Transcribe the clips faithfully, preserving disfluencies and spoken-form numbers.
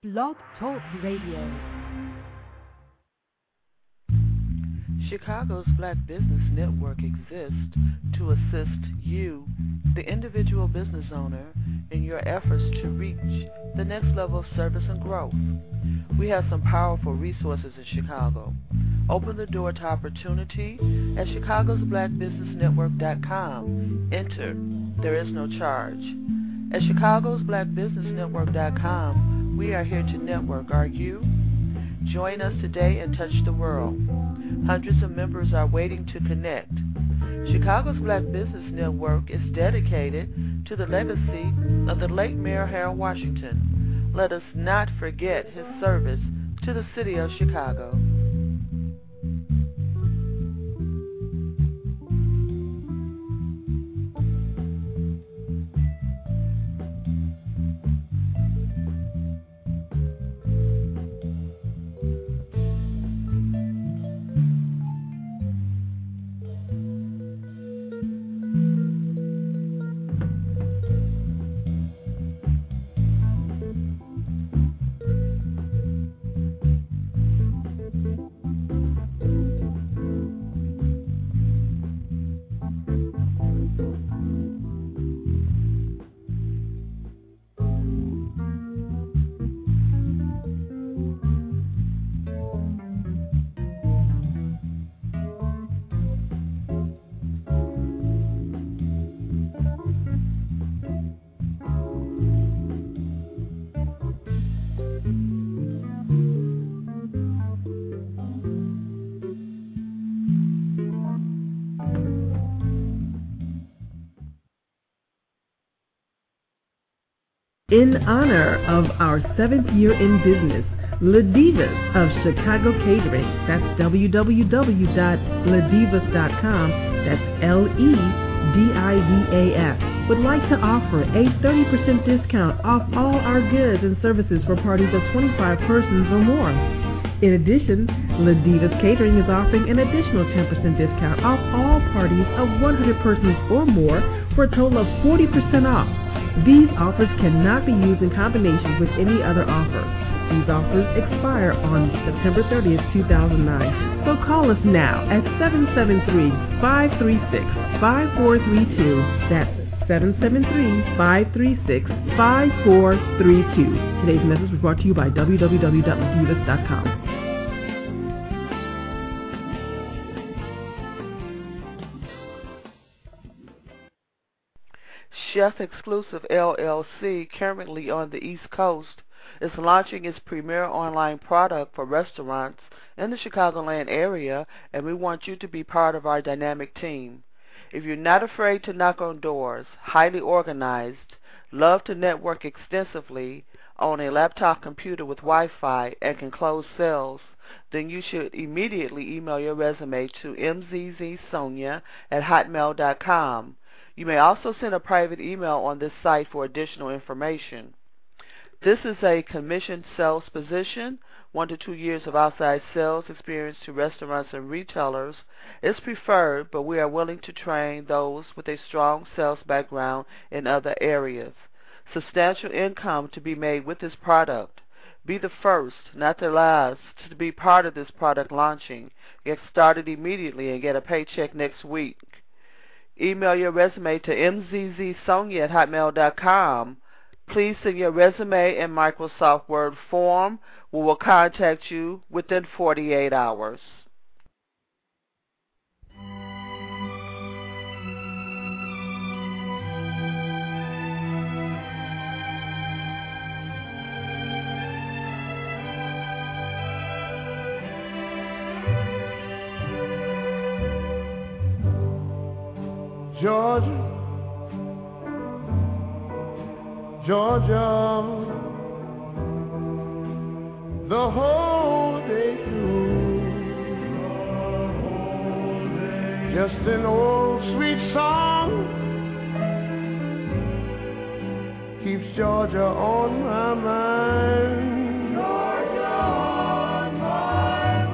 Blog Talk Radio. Chicago's Black Business Network exists to assist you, the individual business owner, in your efforts to reach the next level of service and growth. We have some powerful resources in Chicago. Open the door to opportunity at chicagos black business network dot com. Enter. There is no charge. At chicagos black business network dot com, we are here to network. Are you? Join us today and touch the world. Hundreds of members are waiting to connect. Chicago's Black Business Network is dedicated to the legacy of the late Mayor Harold Washington. Let us not forget his service to the city of Chicago. In honor of our seventh year in business, Le Divas of Chicago Catering, that's w w w dot le divas dot com, that's L E D I V A S, would like to offer a thirty percent discount off all our goods and services for parties of twenty-five persons or more. In addition, Le Divas Catering is offering an additional ten percent discount off all parties of one hundred persons or more for a total of forty percent off. These offers cannot be used in combination with any other offer. These offers expire on September thirtieth, two thousand nine. So call us now at seven seven three, five three six, five four three two. That's seven seven three, five three six, five four three two. Today's message was brought to you by w w w dot le divas dot com. Chef Exclusive L L C, currently on the East Coast, is launching its premier online product for restaurants in the Chicagoland area, and we want you to be part of our dynamic team. If you're not afraid to knock on doors, highly organized, love to network extensively, own a laptop computer with Wi-Fi, and can close sales, then you should immediately email your resume to m z z sonia at hotmail dot com. You may also send a private email on this site for additional information. This is a commissioned sales position. One to two years of outside sales experience to restaurants and retailers is preferred, but we are willing to train those with a strong sales background in other areas. Substantial income to be made with this product. Be the first, not the last, to be part of this product launching. Get started immediately and get a paycheck next week. Email your resume to m z z sonia at hotmail dot com. Please send your resume in Microsoft Word form. We will contact you within forty-eight hours. Georgia, Georgia, the whole day through, just an old sweet song keeps Georgia on my mind. Georgia on my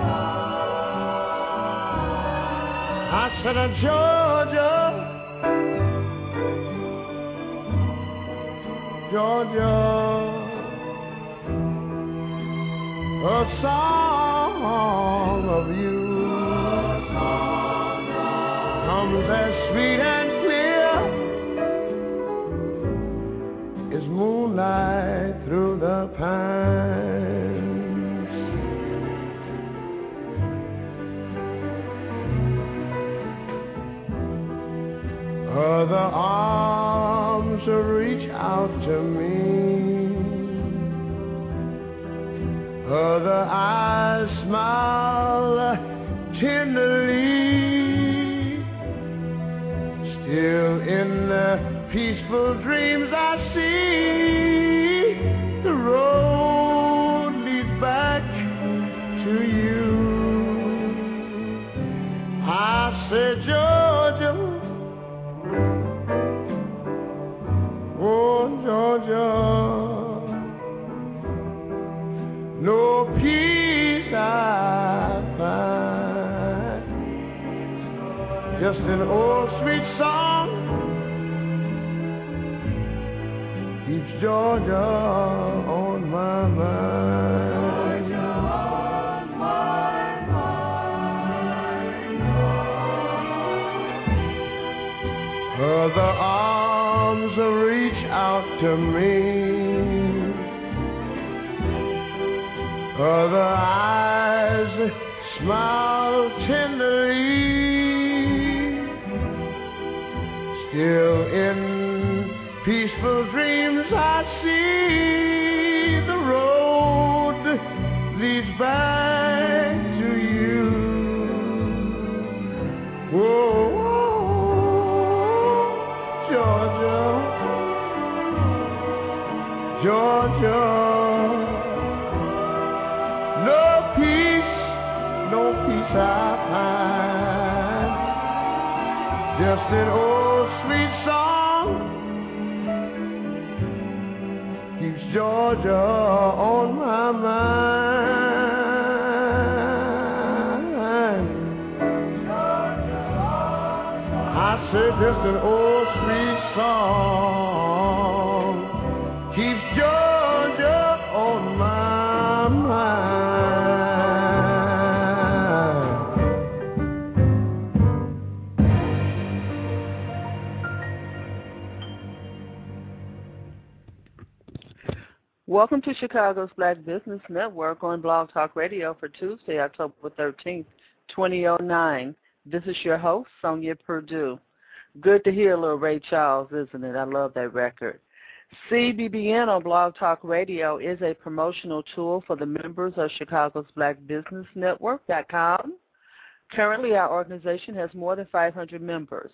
mind. I said, uh, Georgia, Georgia, a song of you comes as sweet and clear as moonlight through the pines. Other arms reach out to me, other eyes smile tenderly. Still in the peaceful dreams I see, the road leads back to you. I said, Georgia, oh Georgia, no peace I find, just an old sweet song keeps Georgia on my mind. Georgia on my mind. Other arms reach out to me, other eyes smile tenderly. Still in peaceful dreams I see, the road leads back to you. Whoa, Georgia, Georgia. No peace, no peace I find, just an old sweet song keeps Georgia on my mind. Georgia on my I said just an old sweet song keeps Georgia on my mind. Welcome to Chicago's Black Business Network on Blog Talk Radio for Tuesday, October thirteenth, twenty oh nine. This is your host, Sonia Perdue. Good to hear little Ray Charles, isn't it? I love that record. C B B N on Blog Talk Radio is a promotional tool for the members of Chicago's Black Business Network dot com. Currently, our organization has more than five hundred members.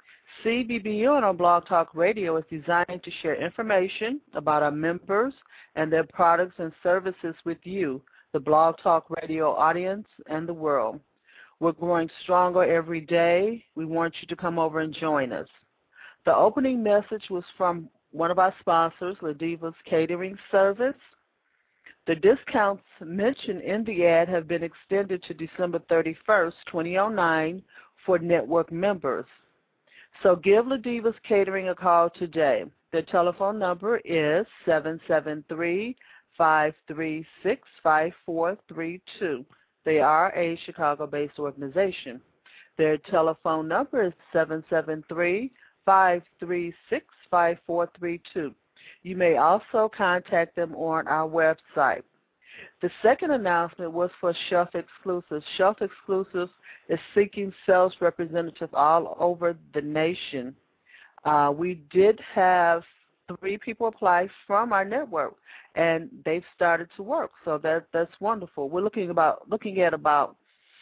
C B B N on Blog Talk Radio is designed to share information about our members and their products and services with you, the Blog Talk Radio audience, and the world. We're growing stronger every day. We want you to come over and join us. The opening message was from one of our sponsors, Ladiva's Catering Service. The discounts mentioned in the ad have been extended to December thirty-first, twenty oh nine for network members. So give Ladiva's Catering a call today. Their telephone number is seven seven three, five three six, five four three two. They are a Chicago-based organization. Their telephone number is seven seven three, five three six, five four three two. You may also contact them on our website. The second announcement was for Shelf Exclusives. Shelf Exclusives is seeking sales representatives all over the nation. Uh, we did have three people apply from our network, and they've started to work. So that that's wonderful. We're looking about looking at about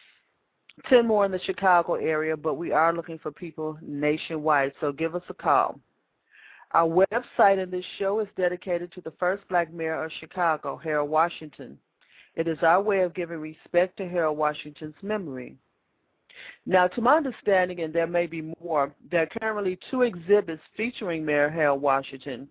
ten more in the Chicago area, but we are looking for people nationwide. So give us a call. Our website in this show is dedicated to the first black mayor of Chicago, Harold Washington. It is our way of giving respect to Harold Washington's memory. Now, to my understanding, and there may be more, there are currently two exhibits featuring Mayor Harold Washington.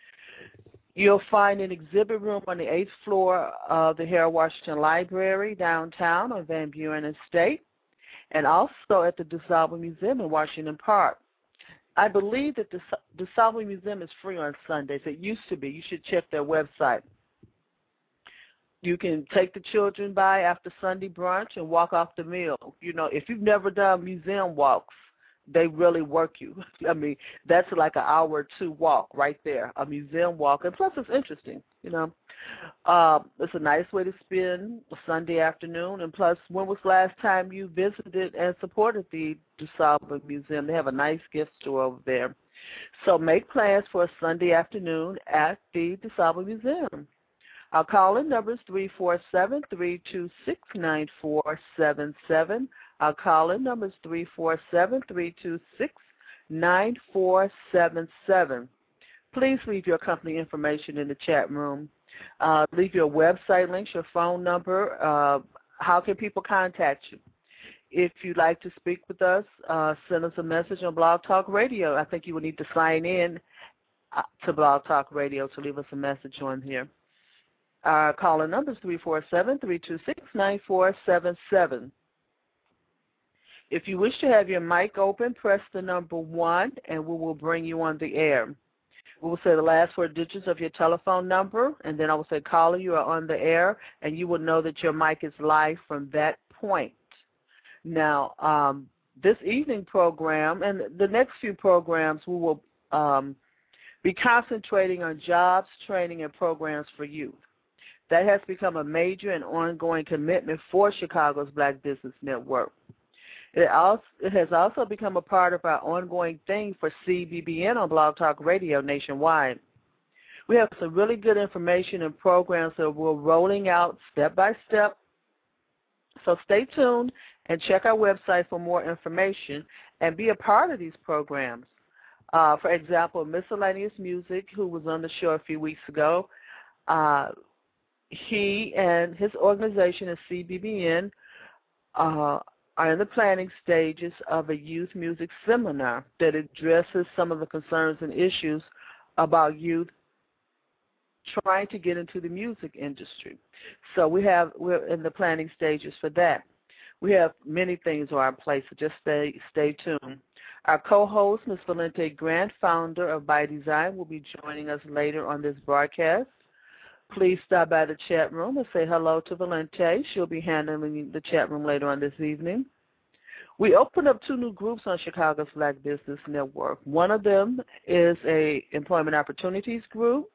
You'll find an exhibit room on the eighth floor of the Harold Washington Library downtown on Van Buren Estate, and also at the DeSalvo Museum in Washington Park. I believe that the DeSalvo Museum is free on Sundays. It used to be. You should check their website. You can take the children by after Sunday brunch and walk off the mill. You know, if you've never done museum walks, they really work you. I mean, that's like an hour or two walk right there, a museum walk. And plus it's interesting, you know. Uh, it's a nice way to spend a Sunday afternoon. And plus, when was the last time you visited and supported the DuSable Museum? They have a nice gift store over there. So make plans for a Sunday afternoon at the DuSable Museum. Our call-in number is three four seven, three two six, nine four seven seven. Our call-in number is three four seven, three two six, nine four seven seven. Please leave your company information in the chat room. Uh, leave your website links, your phone number. Uh, how can people contact you? If you'd like to speak with us, uh, send us a message on Blog Talk Radio. I think you will need to sign in to Blog Talk Radio to leave us a message on here. Our call-in number is three four seven, three two six, nine four seven seven. If you wish to have your mic open, press the number one, and we will bring you on the air. We will say the last four digits of your telephone number, and then I will say, caller, you are on the air, and you will know that your mic is live from that point. Now, um, this evening program and the next few programs, we will um, be concentrating on jobs, training, and programs for youth. That has become a major and ongoing commitment for Chicago's Black Business Network. It, also, it has also become a part of our ongoing thing for C B B N on Blog Talk Radio nationwide. We have some really good information and programs that we're rolling out step by step. So stay tuned and check our website for more information and be a part of these programs. Uh, for example, Miscellaneous Music, who was on the show a few weeks ago, uh, he and his organization at C B B N uh, are in the planning stages of a youth music seminar that addresses some of the concerns and issues about youth trying to get into the music industry. So we have, we're in the planning stages for that. We have many things on our plate, so just stay, stay tuned. Our co-host, Miz Valente Grant, founder of By Design, will be joining us later on this broadcast. Please stop by the chat room and say hello to Valente. She'll be handling the chat room later on this evening. We opened up two new groups on Chicago's Black Business Network. One of them is a employment opportunities group.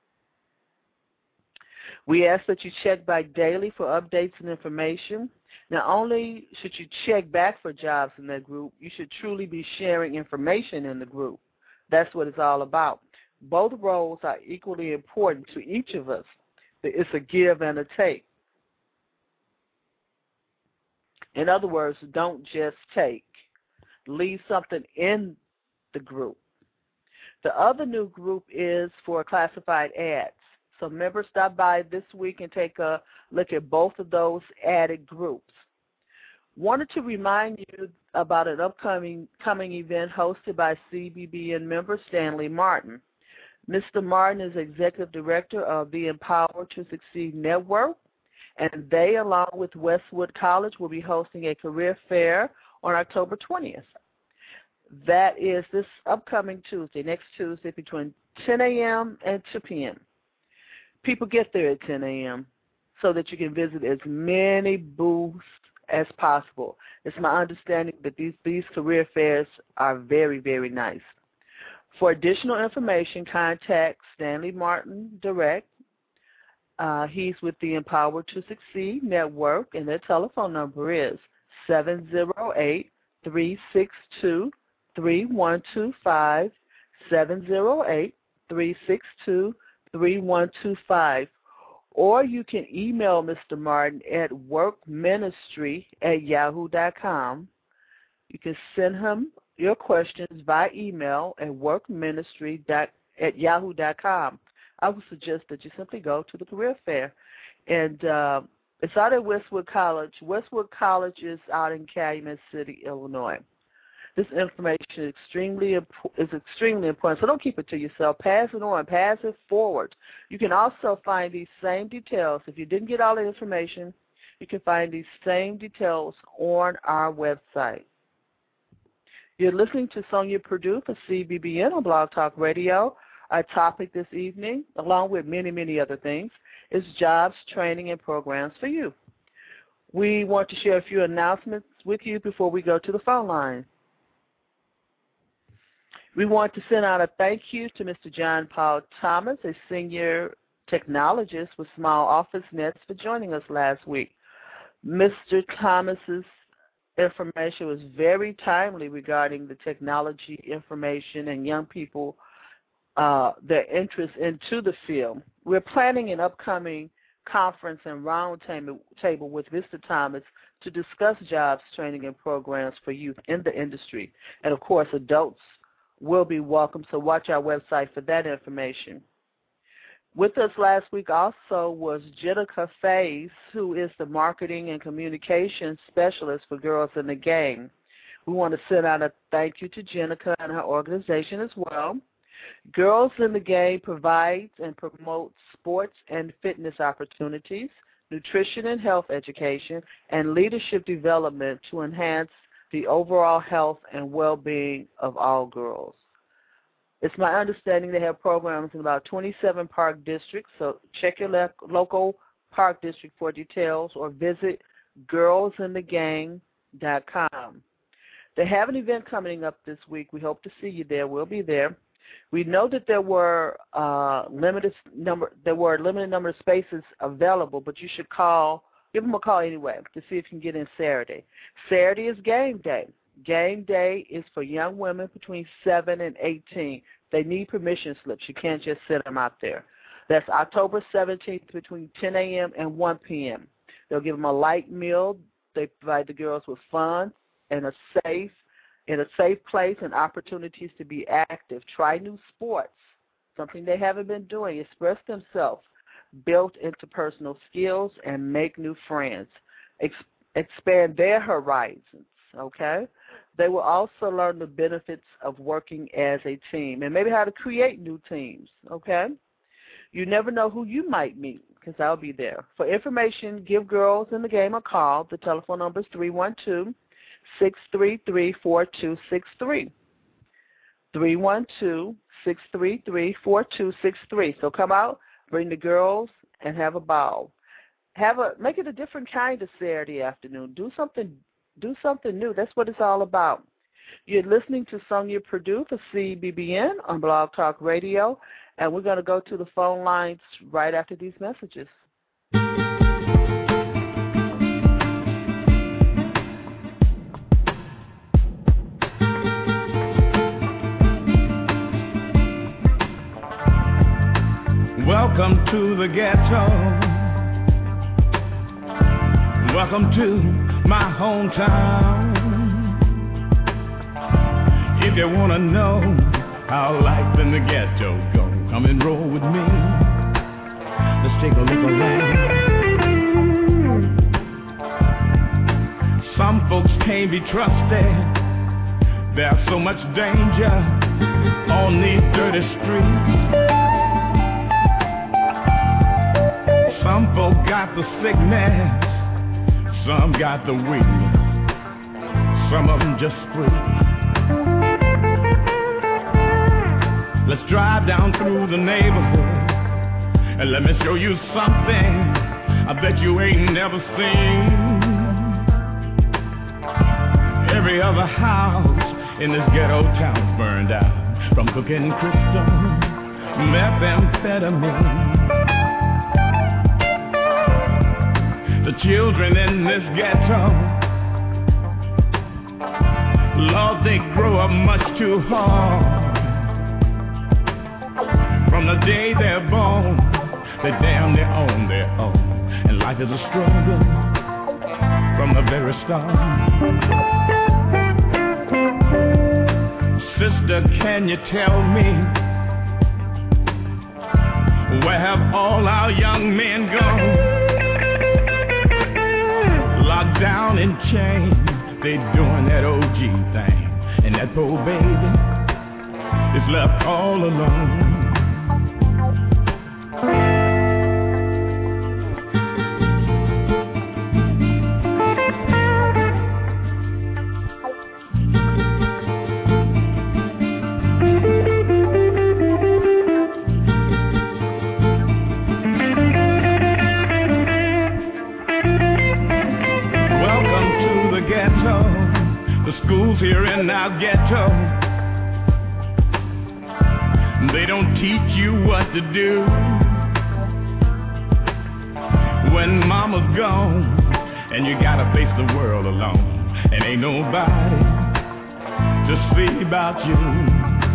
We ask that you check back daily for updates and information. Not only should you check back for jobs in that group, you should truly be sharing information in the group. That's what it's all about. Both roles are equally important to each of us. It's a give and a take. In other words, don't just take. Leave something in the group. The other new group is for classified ads. So members stop by this week and take a look at both of those added groups. Wanted to remind you about an upcoming coming event hosted by C B B N member Stanley Martin. Mister Martin is Executive Director of the Empower to Succeed Network, and they, along with Westwood College, will be hosting a career fair on October twentieth. That is this upcoming Tuesday, next Tuesday, between ten a m and two p m People get there at ten a m so that you can visit as many booths as possible. It's my understanding that these, these career fairs are very, very nice. For additional information, contact Stanley Martin direct. Uh, he's with the Empower to Succeed Network, and their telephone number is seven zero eight, three six two, three one two five, seven zero eight, three six two, three one two five. Or you can email Mister Martin at workministry at yahoo dot com. You can send him your questions by email at workministry at yahoo dot com. I would suggest that you simply go to the career fair. And uh, it's out at Westwood College. Westwood College is out in Calumet City, Illinois. This information is extremely is extremely important, so don't keep it to yourself. Pass it on. Pass it forward. You can also find these same details. If you didn't get all the information, you can find these same details on our website. You're listening to Sonia Purdue for C B B N on Blog Talk Radio. Our topic this evening, along with many, many other things, is jobs, training, and programs for you. We want to share a few announcements with you before we go to the phone line. We want to send out a thank you to Mister John Paul Thomas, a senior technologist with Small Office Nets, for joining us last week. Mister Thomas's information was very timely regarding the technology information and young people, uh, their interest into the field. We're planning an upcoming conference and roundtable with Mister Thomas to discuss jobs, training, and programs for youth in the industry. And, of course, adults will be welcome, so watch our website for that information. With us last week also was Jenica Faze, who is the Marketing and Communications Specialist for Girls in the Game. We want to send out a thank you to Jenica and her organization as well. Girls in the Game provides and promotes sports and fitness opportunities, nutrition and health education, and leadership development to enhance the overall health and well-being of all girls. It's my understanding they have programs in about twenty-seven park districts, so check your le- local park district for details or visit girls in the gang dot com. They have an event coming up this week. We hope to see you there. We'll be there. We know that there were uh, limited number there were a limited number of spaces available, but you should call, give them a call anyway to see if you can get in Saturday. Saturday is game day. Game day is for young women between seven and eighteen. They need permission slips. You can't just send them out there. That's October seventeenth between ten a.m. and one p.m. They'll give them a light meal. They provide the girls with fun and a safe, in a safe place and opportunities to be active. Try new sports, something they haven't been doing. Express themselves, build interpersonal skills, and make new friends. Ex- expand their horizons, okay? They will also learn the benefits of working as a team and maybe how to create new teams, okay? You never know who you might meet because I'll be there. For information, give Girls in the Game a call. The telephone number is three one two, six three three, four two six three. three one two, six three three, four two six three. So come out, bring the girls, and have a ball. Have a make it a different kind of Saturday afternoon. Do something do something new. That's what it's all about. You're listening to Sonia Purdue for C B B N on Blog Talk Radio, and we're going to go to the phone lines right after these messages. Welcome to the ghetto. Welcome to my hometown. If you want to know how life in the ghetto go, come and roll with me. Let's take a look around. Some folks can't be trusted. There's so much danger on these dirty streets. Some folk got the sickness, some got the weakness, some of them just free. Let's drive down through the neighborhood and let me show you something I bet you ain't never seen. Every other house in this ghetto town's burned out from cooking crystal methamphetamine. The children in this ghetto, Lord, they grow up much too hard. From the day they're born, they damn near own their own, and life is a struggle from the very start. Sister, can you tell me, where have all our young men gone? Locked down in chains, they doing that O G thing, and that poor baby is left all alone. in our ghetto, they don't teach you what to do. When mama's gone and you gotta face the world alone, and ain't nobody to see about you.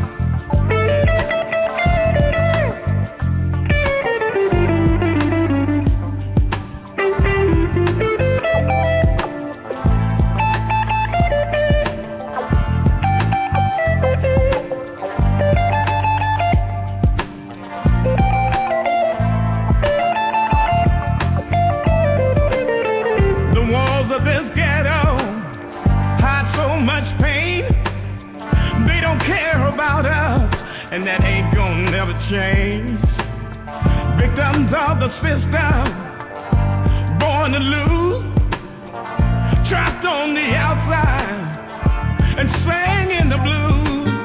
And that ain't gonna never change. Victims of the system, born to lose, trapped on the outside and sang in the blues.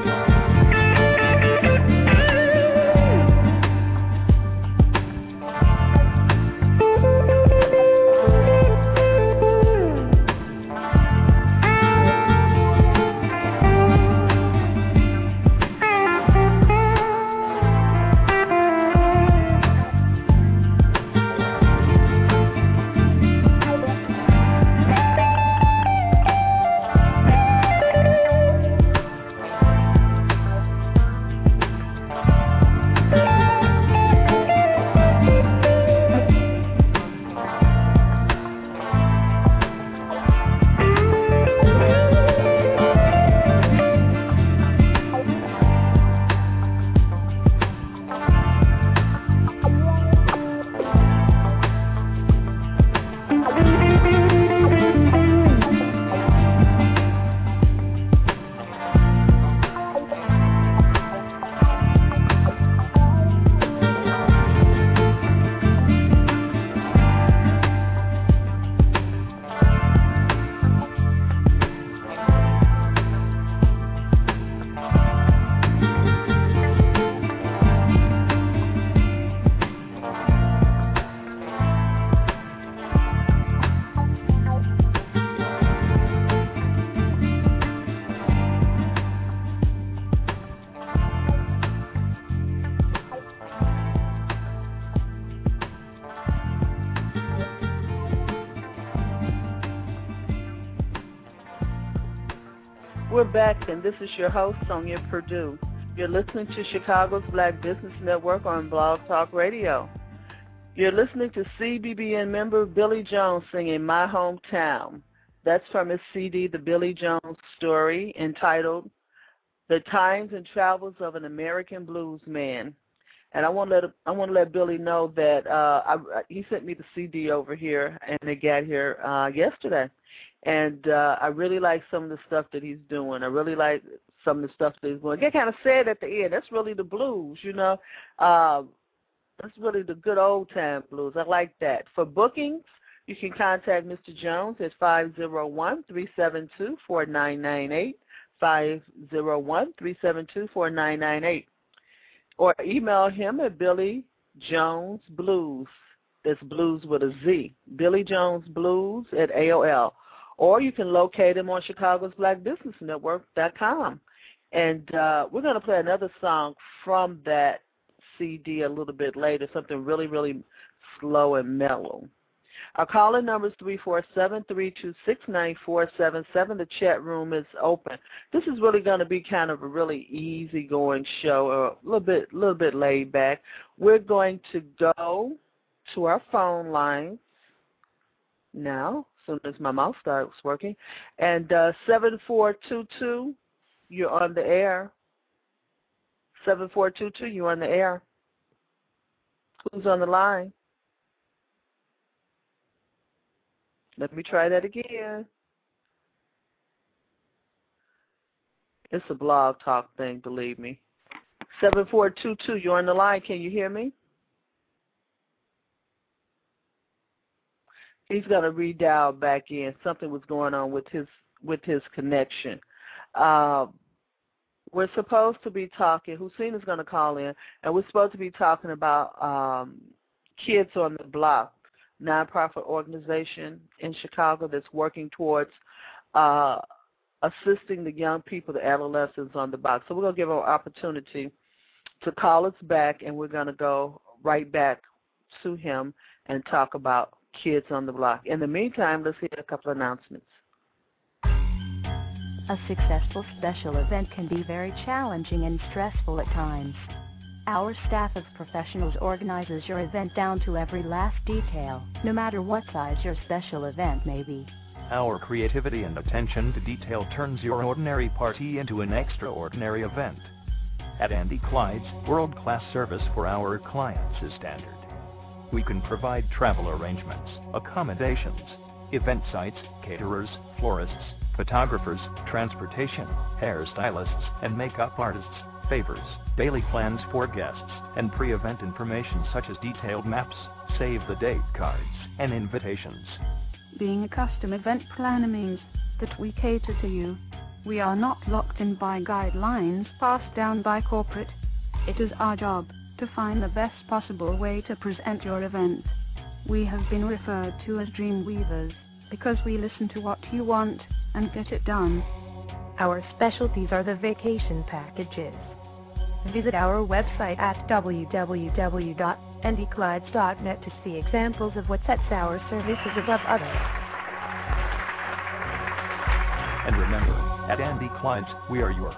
We're back, and this is your host, Sonia Perdue. You're listening to Chicago's Black Business Network on Blog Talk Radio. You're listening to C B B N member Billy Jones singing My Hometown. That's from his C D, The Billy Jones Story, entitled The Times and Travels of an American Blues Man. And I want to let I want to let Billy know that uh, I, he sent me the C D over here, and it got here uh, yesterday. And uh, I really like some of the stuff that he's doing. I really like some of the stuff that he's doing. I get kind of sad at the end. That's really the blues, you know. Uh, that's really the good old-time blues. I like that. For bookings, you can contact Mister Jones at five oh one, three seven two, four nine nine eight, five oh one, three seven two, four nine nine eight. Or email him at Billy Jones Blues. That's blues with a Z. Billy Jones Blues at A O L. Or you can locate him on Chicago's Black Business Network dot com. And uh, we're going to play another song from that C D a little bit later, something really, really slow and mellow. Our call-in number is three four seven, three two six, nine four seven seven. The chat room is open. This is really going to be kind of a really easy-going show, a little bit, little bit laid back. We're going to go to our phone lines now, as soon as my mouse starts working. And uh, seven four two two, you're on the air. seven four two two, you're on the air. Who's on the line? Let me try that again. It's a blog talk thing, believe me. seven four two two, you're on the line. Can you hear me? He's going to redial back in. Something was going on with his with his connection. Uh, we're supposed to be talking. Hussein is going to call in, and we're supposed to be talking about um, Kids on the Block, nonprofit organization in Chicago that's working towards uh, assisting the young people, the adolescents on the block. So we're going to give them an opportunity to call us back, and we're going to go right back to him and talk about Kids on the Block. In the meantime, let's hear a couple of announcements. A successful special event can be very challenging and stressful at times. Our staff of professionals organizes your event down to every last detail, no matter what size your special event may be. Our creativity and attention to detail turns your ordinary party into an extraordinary event. At Andy Clyde's, world-class service for our clients is standard. We can provide travel arrangements, accommodations, event sites, caterers, florists, photographers, transportation, hairstylists, and makeup artists, favors, daily plans for guests, and pre-event information such as detailed maps, save-the-date cards, and invitations. Being a custom event planner means that we cater to you. We are not locked in by guidelines passed down by corporate. It is our job to find the best possible way to present your event. We have been referred to as dream weavers because we listen to what you want and get it done. Our specialties are the vacation packages. Visit our website at w w w dot andy clydes dot net to see examples of what sets our services above others. And remember, at Andy Clyde's, we are your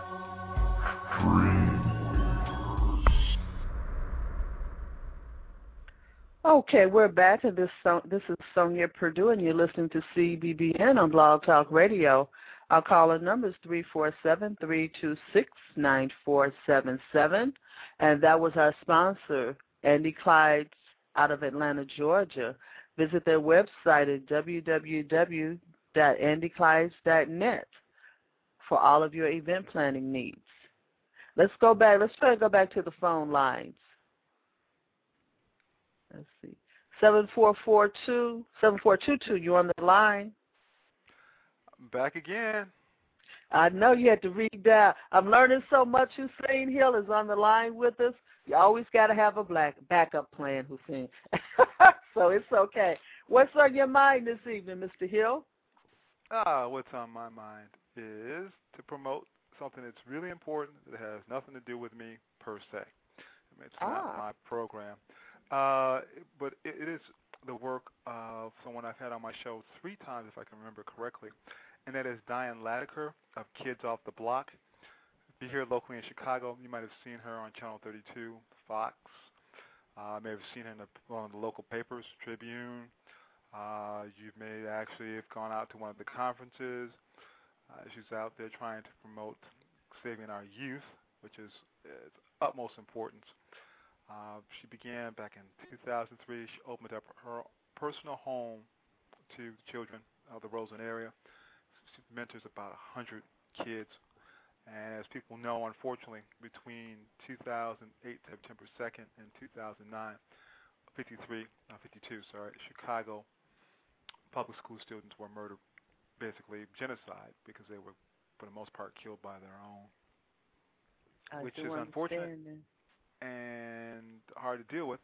Okay, we're back, and this this is Sonia Purdue, and you're listening to C B B N on Blog Talk Radio. Our caller number is three four seven, three two six, nine four seven seven, and that was our sponsor, Andy Clyde's out of Atlanta, Georgia. Visit their website at w w w dot andy clydes dot net for all of your event planning needs. Let's go back. Let's try to go back to the phone lines. Let's see. seven four four two, seven four two two, you're on the line. I'm back again. I know you had to read that. I'm learning so much. Hussein Hill is on the line with us. You always got to have a black backup plan, Hussein. So it's okay. What's on your mind this evening, Mister Hill? Ah, what's on my mind is to promote something that's really important that has nothing to do with me per se. I mean, it's ah. not my program. Uh, but it, it is the work of someone I've had on my show three times, if I can remember correctly, and that is Diane Latiker of Kids Off the Block. If you're here locally in Chicago, you might have seen her on Channel thirty-two, Fox. Uh, may have seen her in the, one of the local papers, Tribune. Uh, you may actually have gone out to one of the conferences. Uh, she's out there trying to promote saving our youth, which is uh, utmost importance. Uh, she began back in two thousand three. She opened up her personal home to children of the Roseland area. She mentors about one hundred kids. And as people know, unfortunately, between two thousand eight, September second, and two thousand nine, fifty-three, uh, fifty-two, sorry, Chicago public school students were murdered, basically genocide, because they were, for the most part, killed by their own, I which is unfortunate and hard to deal with.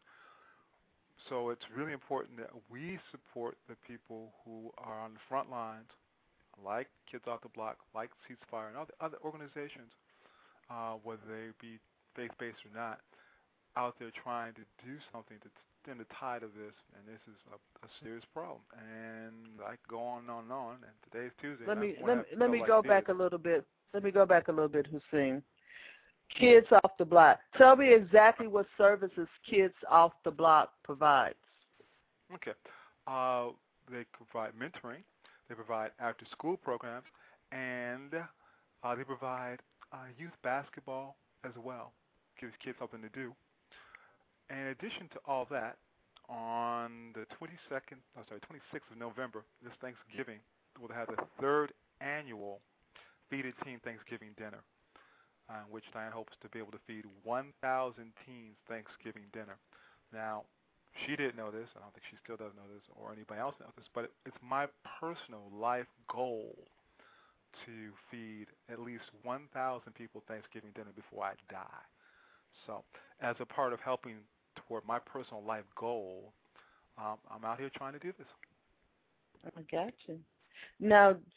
So it's really important that we support the people who are on the front lines, like Kids Off the Block, like Ceasefire, and other, other organizations, uh, whether they be faith-based or not, out there trying to do something to stem the tide of this, and this is a, a serious problem. And I could go on and on and on, and today's Tuesday. Let me let me, let me like go this. back a little bit. Let me go back a little bit, Hussein. Kids Off the Block. Tell me exactly what services Kids Off the Block provides. Okay. Uh, they provide mentoring. They provide after-school programs, and uh, they provide uh, youth basketball as well. Gives kids something to do. And in addition to all that, on the twenty-second, oh, sorry, twenty-sixth of November, this Thanksgiving, we'll have the third annual Feed a Teen Thanksgiving Dinner, uh, in which Diane hopes to be able to feed one thousand teens Thanksgiving dinner. Now, she didn't know this. I don't think she still doesn't know this, or anybody else knows this, but it, it's my personal life goal to feed at least one thousand people Thanksgiving dinner before I die. So, as a part of helping toward my personal life goal, um, I'm out here trying to do this. I got you. Now,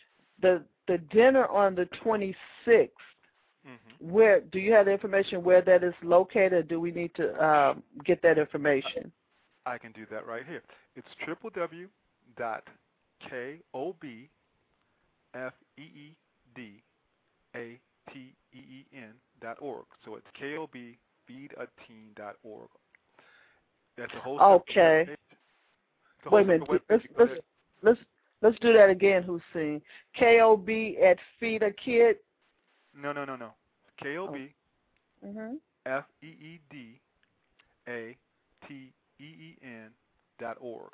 the the dinner on the twenty-sixth. Mm-hmm. Where do you have the information where that is located? Or do we need to um, get that information? I can do that right here. It's w w w dot k o b f e e d a t e e n dot org. So it's K O B feed a teen dot org. That's a whole okay. page. Wait a minute. Let's let's, let's let's do that again, Hussein. K O B at Feed a Kid. No, no, no, no. K O B mm-hmm. F E E D A T E E N dot org.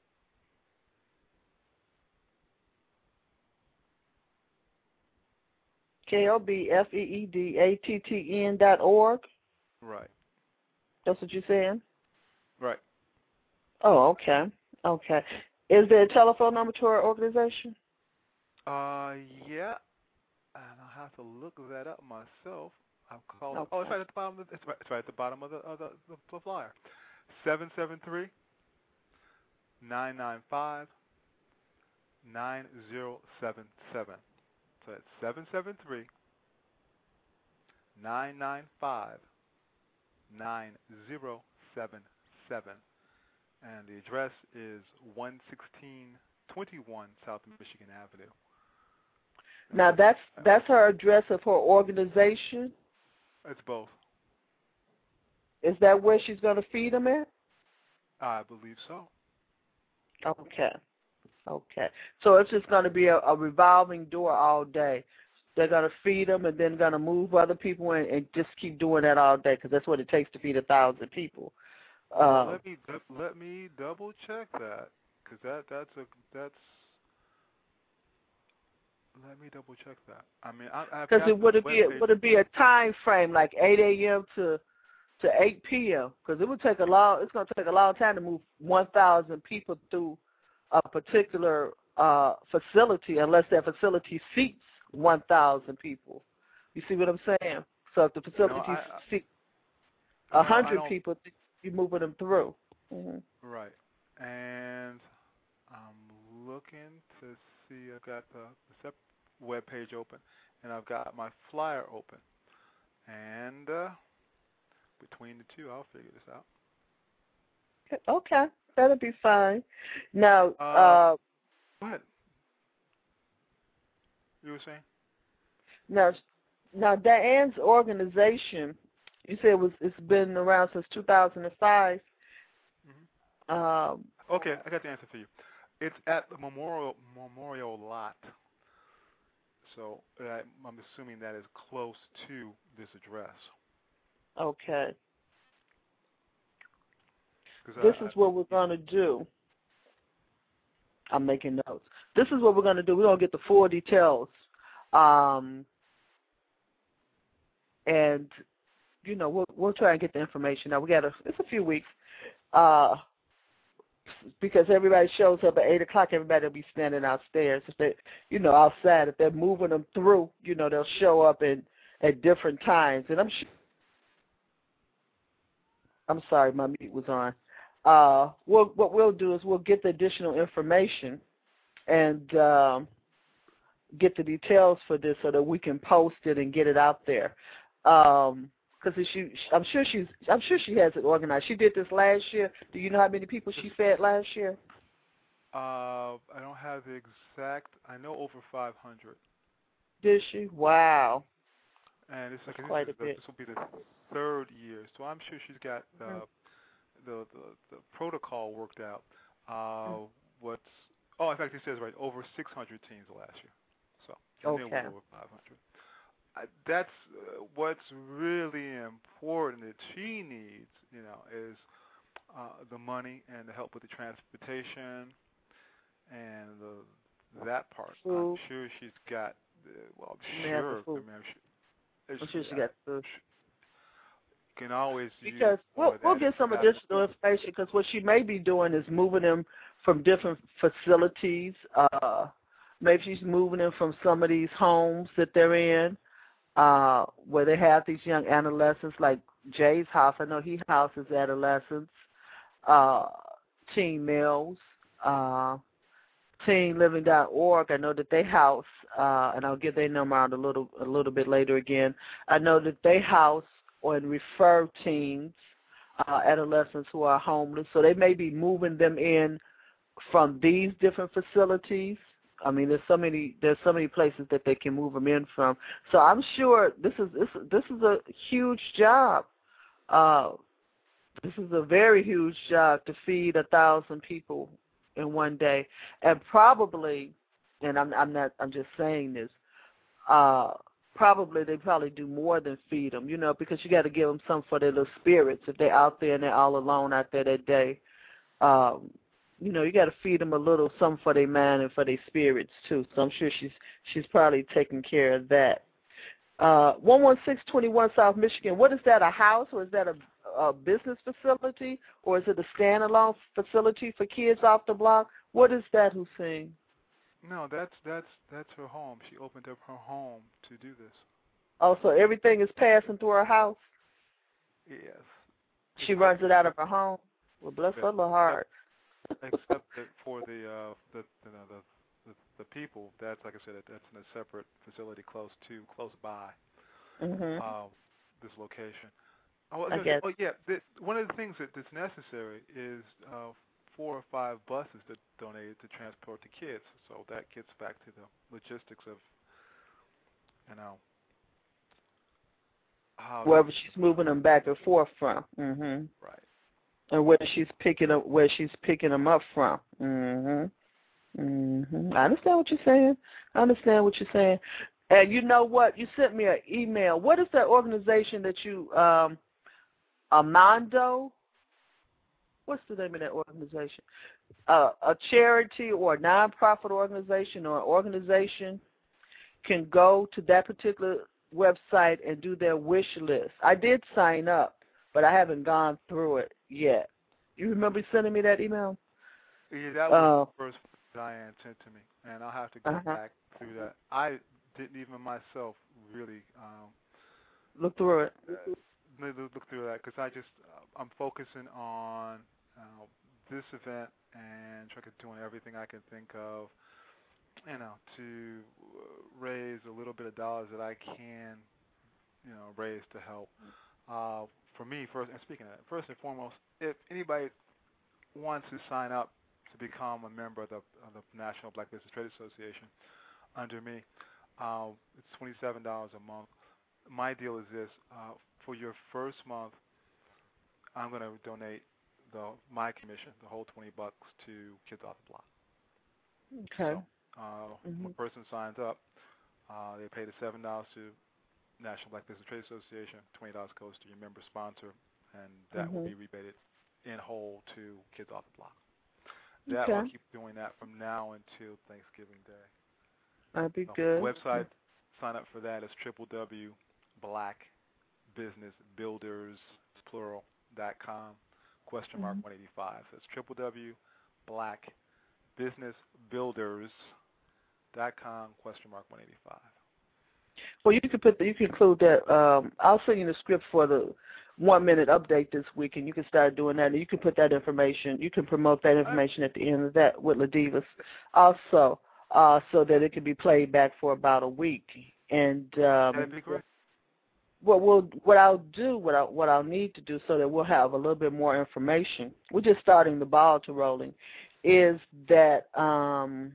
K O B F E E D A T T N dot org. Right. That's what you're saying? Right. Oh, okay. Okay. Is there a telephone number to our organization? Uh, yeah. And I'll have to look that up myself. I'll call okay. it. Oh, it's right at the bottom. Of the, it's, right, it's right at the bottom of the of the, the, the flyer. Seven seven three nine nine five nine zero seven seven. So that's seven seven three nine nine five nine zero seven seven, and the address is one sixteen twenty-one South Michigan Avenue. Now that's that's her address of her organization. It's both. Is that where she's going to feed them at? I believe so. Okay. Okay. So it's just going to be a, a revolving door all day. They're going to feed them and then going to move other people in and just keep doing that all day because that's what it takes to feed a thousand people. Well, um, let me let me double check that because that that's a that's. Let me double check that. I mean, I because it would it be a, would it be a time frame like eight a.m. to to eight p.m. because it would take a long it's going to take a long time to move one thousand people through a particular uh, facility unless that facility seats one thousand people. You see what I'm saying? So if the facility no, seats one hundred no, people, you're moving them through. Mm-hmm. Right. And I'm looking to see, I've got the, the web page open, and I've got my flyer open. And uh, between the two, I'll figure this out. Okay. That'll be fine. Now, uh, uh, go ahead. You were saying? Now, now Diane's organization, you said it was it's been around since two thousand five. Mm-hmm. Um, okay, I got the answer for you. It's at the Memorial Memorial Lot. So uh, I'm assuming that is close to this address. Okay. This I, is what we're going to do. I'm making notes. This is what we're going to do. We're going to get the full details. Um, and, you know, we'll, we'll try and get the information. Now, we got a, it's a few weeks. Uh, because everybody shows up at eight o'clock, everybody will be standing outstairs. If they, you know, outside, if they're moving them through, you know, they'll show up in, at different times. And I'm sure, I'm sorry, my mute was on. Uh, we'll, what we'll do is we'll get the additional information and um, get the details for this so that we can post it and get it out there. Um, Because she, I'm sure she's, I'm sure she has it organized. She did this last year. Do you know how many people she fed last year? Uh, I don't have the exact. I know over five hundred. Did she? Wow. And it's like That's quite this, a bit. This will be the third year, so I'm sure she's got uh, mm-hmm. the, the the protocol worked out. Uh, mm-hmm. What's oh, in fact, it says right over six hundred teams last year. So and okay. then over five hundred. I, that's uh, what's really important that she needs, you know, is uh, the money and the help with the transportation and the that part. Food. I'm sure she's got. Uh, well, I'm she sure. I mean, she, I'm sure she got food. Can always because use we'll we'll get some additional information because what she may be doing is moving them from different facilities. Uh, maybe she's moving them from some of these homes that they're in. Uh, where they have these young adolescents, like Jay's house. I know he houses adolescents, uh, teen males. Uh, teen living dot org. I know that they house, uh, and I'll give their number out a little a little bit later again. I know that they house or refer teens, uh, adolescents who are homeless. So they may be moving them in from these different facilities. I mean, there's so many there's so many places that they can move them in from. So I'm sure this is this this is a huge job. Uh, this is a very huge job to feed a thousand people in one day, and probably, and I'm I'm not I'm just saying this. Uh, probably they probably do more than feed them, you know, because you got to give them some for their little spirits if they're out there and they're all alone out there that day. Um, You know, you got to feed them a little, some for their mind and for their spirits too. So I'm sure she's she's probably taking care of that. Uh, one one six two one South Michigan. What is that? A house, or is that a, a business facility, or is it a standalone facility for kids off the block? What is that, Hussein? No, that's that's that's her home. She opened up her home to do this. Oh, so everything is passing through her house? Yes. She runs it out of her home. Well, bless her little heart. Except that for the uh, the, you know, the the the people, that's like I said, that's in a separate facility close to close by mm-hmm. uh, this location. Oh, I guess. oh yeah, the, one of the things that, that's necessary is uh, four or five buses that donated to transport the kids. So that gets back to the logistics of, you know, how wherever she's moving them back and forth from. Mm-hmm. Right. And where she's picking up, where she's picking them up from. Mhm. Mhm. I understand what you're saying. I understand what you're saying. And you know what? You sent me an email. What is that organization that you, um, Amando? What's the name of that organization? Uh, a charity or a nonprofit organization or an organization can go to that particular website and do their wish list. I did sign up, but I haven't gone through it yet. You remember sending me that email? Yeah, that was uh, the first Diane sent to me, and I'll have to go uh-huh. back through that. I didn't even myself really um, look through it. Uh, look through that because I just uh, I'm focusing on uh, this event and trying to doing everything I can think of, you know, to raise a little bit of dollars that I can, you know, raise to help. Uh, for me, first, and speaking of that, first and foremost, if anybody wants to sign up to become a member of the, of the National Black Business Trade Association under me, uh, it's twenty-seven dollars a month. My deal is this. Uh, for your first month, I'm going to donate the my commission, the whole twenty bucks, to Kids Off the Block. Okay. So, uh, mm-hmm. when a person signs up, uh, they pay the seven dollars to National Black Business Trade Association. twenty dollars goes to your member sponsor, and that mm-hmm. will be rebated in whole to Kids Off the Block. That okay. I'll keep doing that from now until Thanksgiving Day. That'd be so good. The website, sign up for that is w w w dot black business builders plural dot com question mark mm-hmm. one eighty-five. So it's w w w dot black business builders dot com question mark one eighty-five. Well, you can put the, you can include that. Um, I'll send you the script for the one minute update this week, and you can start doing that. And you can put that information. You can promote that information at the end of that with Ladivas, also, uh, so that it can be played back for about a week. And um, that'd be great. What we'll, what I'll do, what I what I'll need to do, so that we'll have a little bit more information. We're just starting the ball to rolling. Is that um,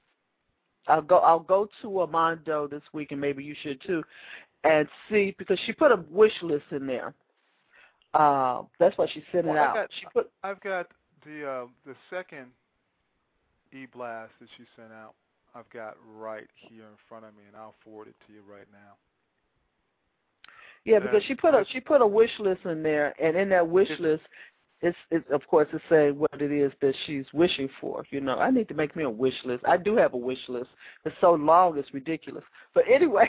I'll go I'll go to Amando this week, and maybe you should too, and see, because she put a wish list in there. Uh, that's why she sent well, it out. Got, she put. I've got the uh, the second e-blast that she sent out. I've got right here in front of me, and I'll forward it to you right now. Yeah, because she put a she put a wish list in there, and in that wish list, it's, it's of course it's saying what it is that she's wishing for. You know, I need to make me a wish list. I do have a wish list. It's so long, it's ridiculous. But anyway,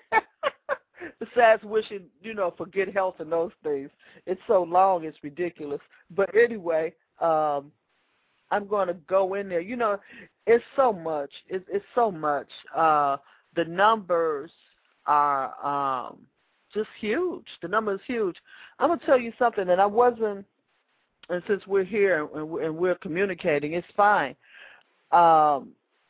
besides wishing, you know, for good health and those things, it's so long, it's ridiculous. But anyway, um, I'm going to go in there. You know, it's so much. It's, it's so much. Uh, the numbers are. Um, Just huge. The number is huge. I'm going to tell you something, and I wasn't, and since we're here and we're, and we're communicating, it's fine. Um,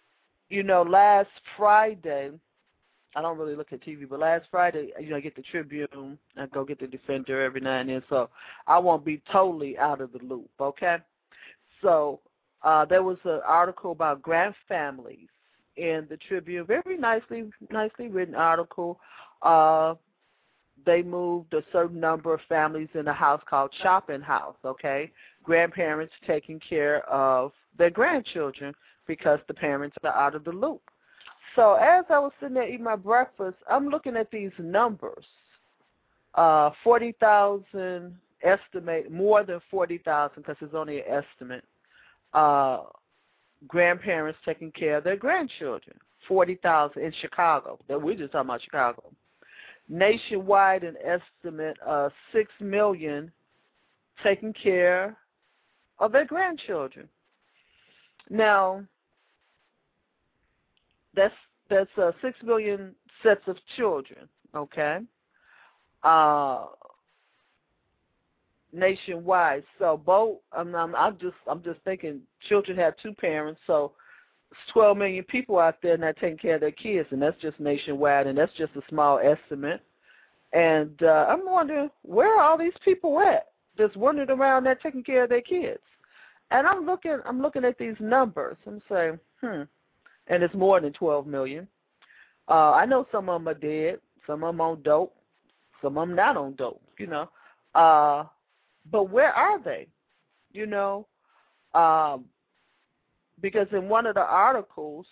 you know, last Friday, I don't really look at T V, but last Friday, you know, I get the Tribune, I go get the Defender every now and then, so I won't be totally out of the loop, okay? So uh, there was an article about grand families in the Tribune, very nicely, nicely written article. Uh, they moved a certain number of families in a house called Shopping House, okay? Grandparents taking care of their grandchildren because the parents are out of the loop. So as I was sitting there eating my breakfast, I'm looking at these numbers. Uh, forty thousand estimate, more than forty thousand because it's only an estimate, uh, grandparents taking care of their grandchildren, forty thousand in Chicago. We're just talking about Chicago. Nationwide, an estimate of six million taking care of their grandchildren. Now, that's that's uh, six million sets of children, okay? Uh, nationwide. So both, I'm, I'm, I'm just, I'm just thinking, children have two parents, so it's twelve million people out there not taking care of their kids, and that's just nationwide, and that's just a small estimate. And uh, I'm wondering, where are all these people at? Just wandering around there taking care of their kids. And I'm looking, I'm looking at these numbers. I'm saying, hmm. And it's more than twelve million. Uh, I know some of them are dead, some of them on dope, some of them not on dope, you know. Uh, but where are they? You know, um, because in one of the articles,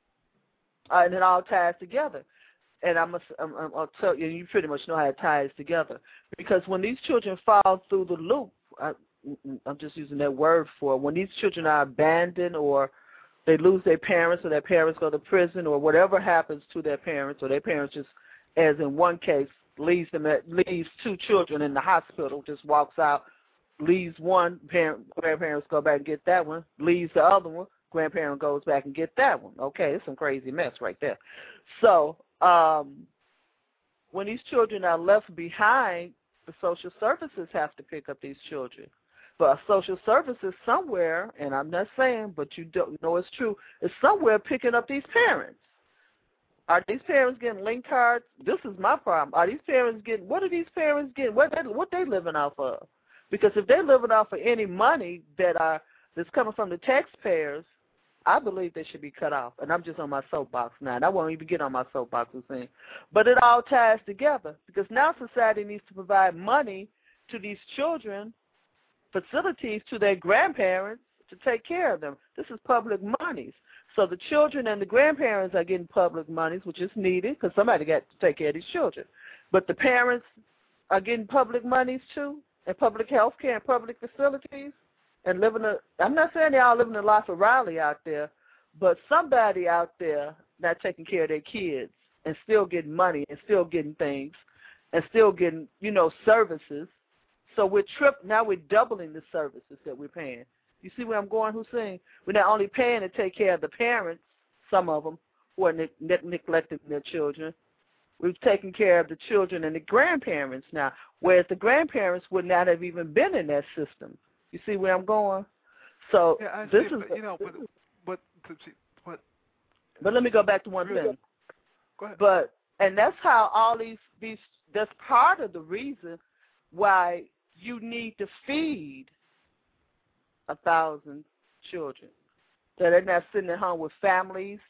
uh, and it all ties together. And I'm, I'm, I'll tell you, you pretty much know how it ties together. Because when these children fall through the loop, I, I'm just using that word for it, when these children are abandoned or they lose their parents or their parents go to prison or whatever happens to their parents or their parents just, as in one case, leaves them at, leaves two children in the hospital, just walks out, leaves one, parent, grandparents go back and get that one, leaves the other one, grandparent goes back and get that one. Okay, it's some crazy mess right there. So um, when these children are left behind, the social services have to pick up these children. But social services somewhere, and I'm not saying, but you don't know it's true, is somewhere picking up these parents. Are these parents getting link cards? This is my problem. Are these parents getting, what are these parents getting? What they, what they living off of? Because if they're living off of any money that are that's coming from the taxpayers, I believe they should be cut off. And I'm just on my soapbox now. And I won't even get on my soapbox and saying. But it all ties together because now society needs to provide money to these children, facilities to their grandparents to take care of them. This is public monies. So the children and the grandparents are getting public monies, which is needed because somebody got to take care of these children. But the parents are getting public monies too, and public health care and public facilities, and living a, I'm not saying they all living a life of Riley out there, but somebody out there not taking care of their kids and still getting money and still getting things and still getting, you know, services. So we're trip now we're doubling the services that we're paying. You see where I'm going, Hussein? We're not only paying to take care of the parents, some of them, who are ne- ne- neglecting their children. We've taken care of the children and the grandparents now, whereas the grandparents would not have even been in that system. You see where I'm going? So yeah, I this see, is, but, you know, but but but. But let me go back to one really? thing. Go ahead. But and that's how all these these that's part of the reason why you need to feed a thousand children. So they're not sitting at home with families.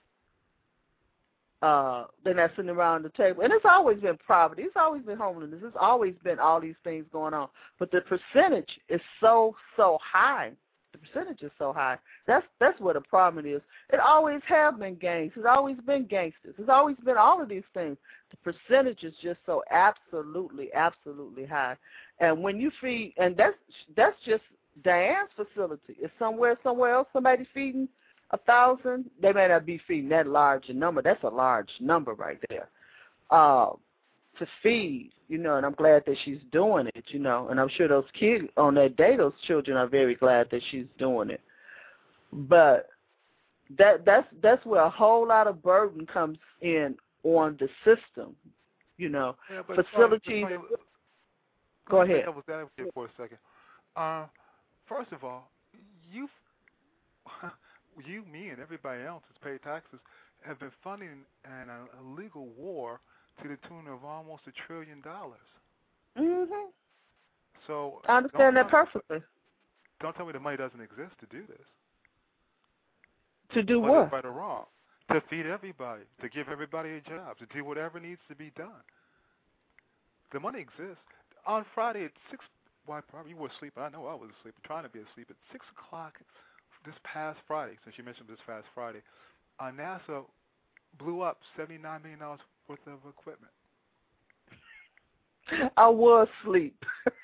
Uh, they're not sitting around the table. And it's always been poverty. It's always been homelessness. It's always been all these things going on. But the percentage is so, so high. The percentage is so high. That's that's what the problem is. It always have been gangs. It's always been gangsters. It's always been all of these things. The percentage is just so absolutely, absolutely high. And when you feed, and that's that's just Diane's facility. Is somewhere, somewhere else somebody feeding a thousand? They may not be feeding that large a number. That's a large number right there. Uh, to feed, you know, and I'm glad that she's doing it, you know, and I'm sure those kids on that day, those children are very glad that she's doing it. But that that's that's where a whole lot of burden comes in on the system, you know, yeah, but facilities. Tony, Tony, go ahead. I was down here for a second. Uh, first of all, you you, me, and everybody else who's paid taxes have been funding an illegal war to the tune of almost a trillion dollars. Mhm. So I understand that me, perfectly. Don't tell me the money doesn't exist to do this. To do Whether what? it's right or wrong. To feed everybody, to give everybody a job, to do whatever needs to be done. The money exists. On Friday at six, well, probably you were asleep. I know I was asleep, trying to be asleep. At six o'clock this past Friday, since you mentioned this past Friday, uh, NASA blew up seventy-nine million dollars worth of equipment. I was asleep.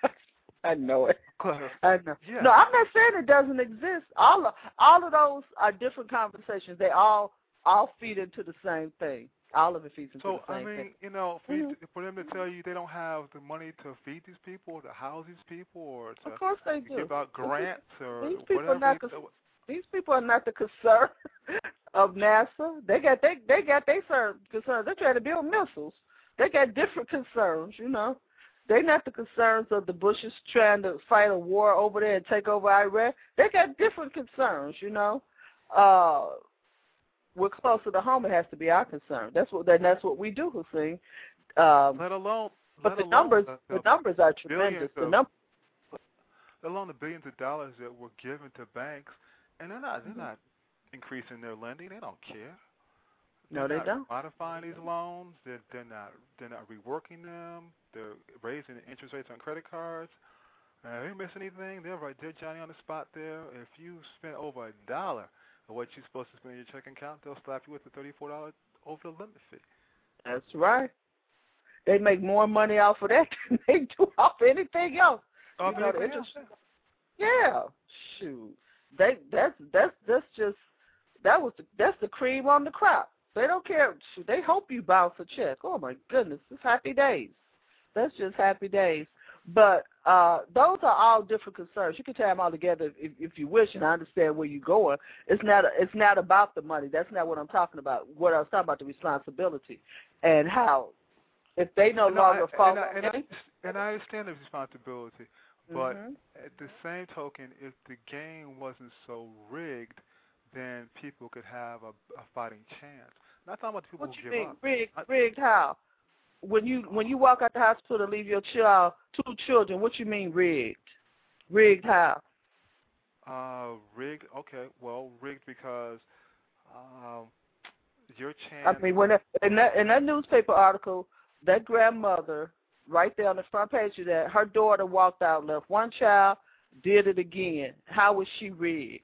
I know it. I know. Yeah. No, I'm not saying it doesn't exist. All of, all of those are different conversations. They all all feed into the same thing. All of it feeds into so, the same I mean, thing. you know, for, mm-hmm. you, for them to tell you they don't have the money to feed these people, or to house these people, or to of course they do. give out grants, or these people whatever. Are not the, these people are not the concern of NASA. They got they they got their concerns. They're trying to build missiles. They got different concerns, you know. They're not the concerns of the Bushes trying to fight a war over there and take over Iraq. They got different concerns, you know. Uh, we're closer to home. It has to be our concern. That's what. That's what we do, Hussein. Um, let alone, but let the alone numbers, the, the numbers are tremendous. Of, the num- let alone the billions of dollars that were given to banks, and they're not. They're mm-hmm. not increasing their lending. They don't care. No, they're they not don't. modifying these loans. They're, they're not. They're not reworking them. They're raising the interest rates on credit cards. Uh, if you miss anything, they're right there, Johnny, on the spot there. If you spend over a dollar of what you're supposed to spend in your checking account, they'll slap you with a thirty-four dollars over the limit fee. That's right. They make more money off of that than they do off anything else. Off you know, anything interest, else? Yeah. Shoot. They that's that's that's just that was the, that's the cream on the crop. They don't care. Shoot, they hope you bounce a check. Oh my goodness, it's happy days. That's just happy days. But uh, those are all different concerns. You can tie them all together if, if you wish, and I understand where you're going. It's not it's not about the money. That's not what I'm talking about. What I was talking about, the responsibility and how if they no, no longer I, follow. And I, and, I, and I understand the responsibility, but mm-hmm. at the same token, if the game wasn't so rigged, then people could have a, a fighting chance. I'm not talking about the people what who you give mean, up. rigged? I, rigged how? When you when you walk out the hospital to leave your child, two children, what you mean rigged? Rigged how? Uh, rigged. Okay, well, rigged because um, your chance. I mean, when that, in that in that newspaper article, that grandmother right there on the front page of that, her daughter walked out, left one child, did it again. How was she rigged?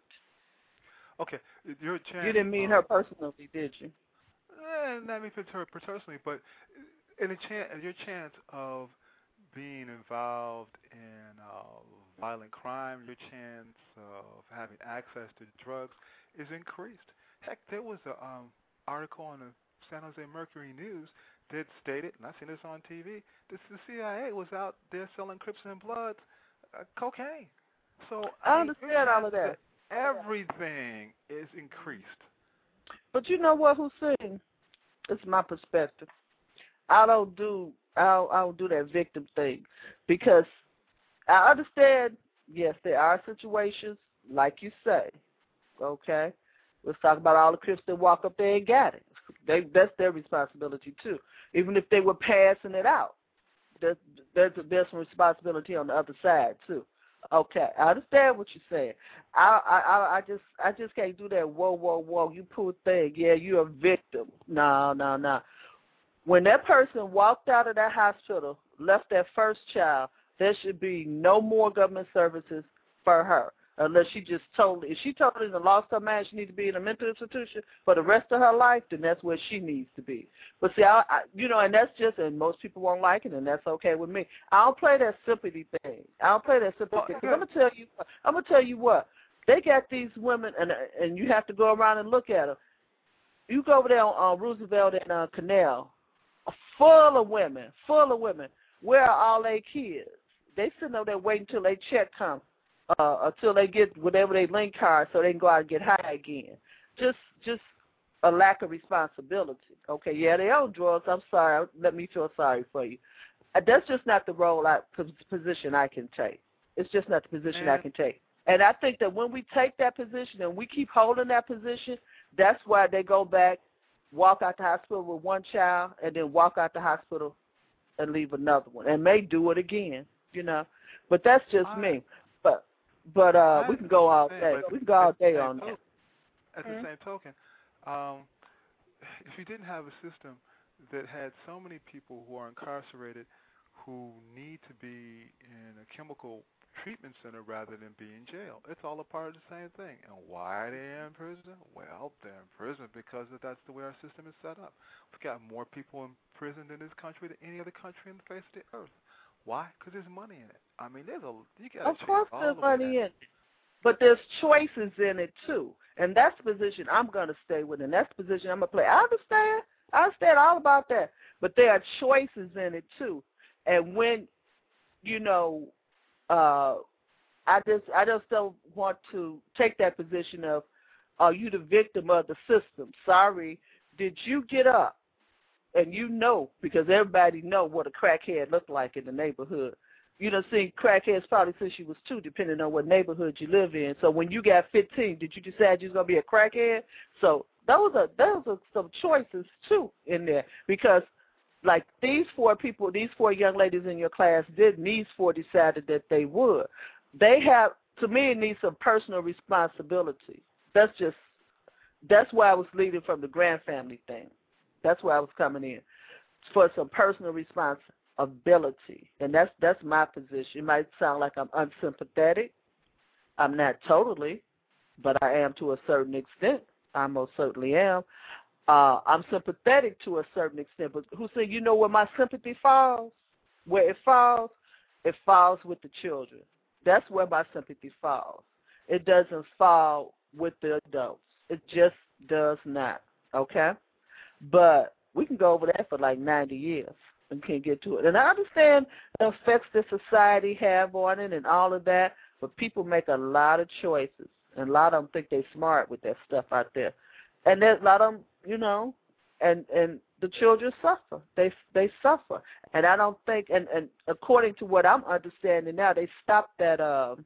Okay, your chance. You didn't mean her personally, did you? Eh, not me personally, but in a chance, your chance of being involved in uh, violent crime, your chance of having access to drugs is increased. Heck, there was an um, article on the San Jose Mercury News that stated, and I've seen this on T V, that the C I A was out there selling Crips and Bloods uh, cocaine. So I understand all of that. Everything is increased. But you know what, Hussein? It's my perspective. I don't do I don't, I don't do that victim thing because I understand. Yes, there are situations like you say. Okay, let's talk about all the Crips that walk up there and got it. They that's their responsibility too. Even if they were passing it out, there's there's, there's some responsibility on the other side too. Okay, I understand what you're saying. I, I I just I just can't do that. Whoa, whoa, whoa! You poor thing. Yeah, you're a victim. No, no, no. When that person walked out of that hospital, left that first child, there should be no more government services for her unless she just totally. If she totally lost her mind, she needs to be in a mental institution for the rest of her life. Then that's where she needs to be. But see, I, I you know, and that's just, and most people won't like it, and that's okay with me. I don't play that sympathy thing. I don't play that sympathy thing. Cause I'm gonna tell you, I'm gonna tell you what they got these women, and and you have to go around and look at them. You go over there on uh, Roosevelt and uh, Canal, full of women, full of women. Where are all their kids? They sitting over there waiting until their check comes. Uh, until they get whatever they link card so they can go out and get high again. Just just a lack of responsibility. Okay, yeah, they own drugs. I'm sorry. Let me feel sorry for you. Uh, that's just not the role, I, position I can take. It's just not the position and, I can take. And I think that when we take that position and we keep holding that position, that's why they go back, walk out the hospital with one child, and then walk out the hospital and leave another one, and may do it again, you know. But that's just I, me. But but uh, we can go all day. We can go all day on that. At the same token, um, if you didn't have a system that had so many people who are incarcerated who need to be in a chemical treatment center rather than be in jail, it's all a part of the same thing. And why are they in prison? Well, they're in prison because that's the way our system is set up. We've got more people in prison in this country than any other country on the face of the earth. Why? Because there's money in it. I mean, there's a you got. Of course, there's money in it, but there's choices in it too, and that's the position I'm going to stay with, and that's the position I'm going to play. I understand. I understand all about that, but there are choices in it too, and when you know, uh, I just I just don't want to take that position of, are you the victim of the system? Sorry, did you get up? And you know, because everybody know what a crackhead looked like in the neighborhood. You done seen crackheads probably since you was two, depending on what neighborhood you live in. So when you got fifteen, did you decide you was going to be a crackhead? So those are, those are some choices, too, in there. Because, like, these four people, these four young ladies in your class did, and these four decided that they would. They have, to me, it needs some personal responsibility. That's just, that's why I was leading from the grand family thing. That's where I was coming in, for some personal responsibility, and that's that's my position. It might sound like I'm unsympathetic. I'm not totally, but I am to a certain extent. I most certainly am. Uh, I'm sympathetic to a certain extent, but who said, you know where my sympathy falls? Where it falls? It falls with the children. That's where my sympathy falls. It doesn't fall with the adults. It just does not, okay? But we can go over that for like ninety years and can't get to it. And I understand the effects that society have on it and all of that, but people make a lot of choices, and a lot of them think they're smart with that stuff out there. And there's a lot of them, you know, and, and the children suffer. They they suffer. And I don't think, and, and according to what I'm understanding now, they stopped that, um,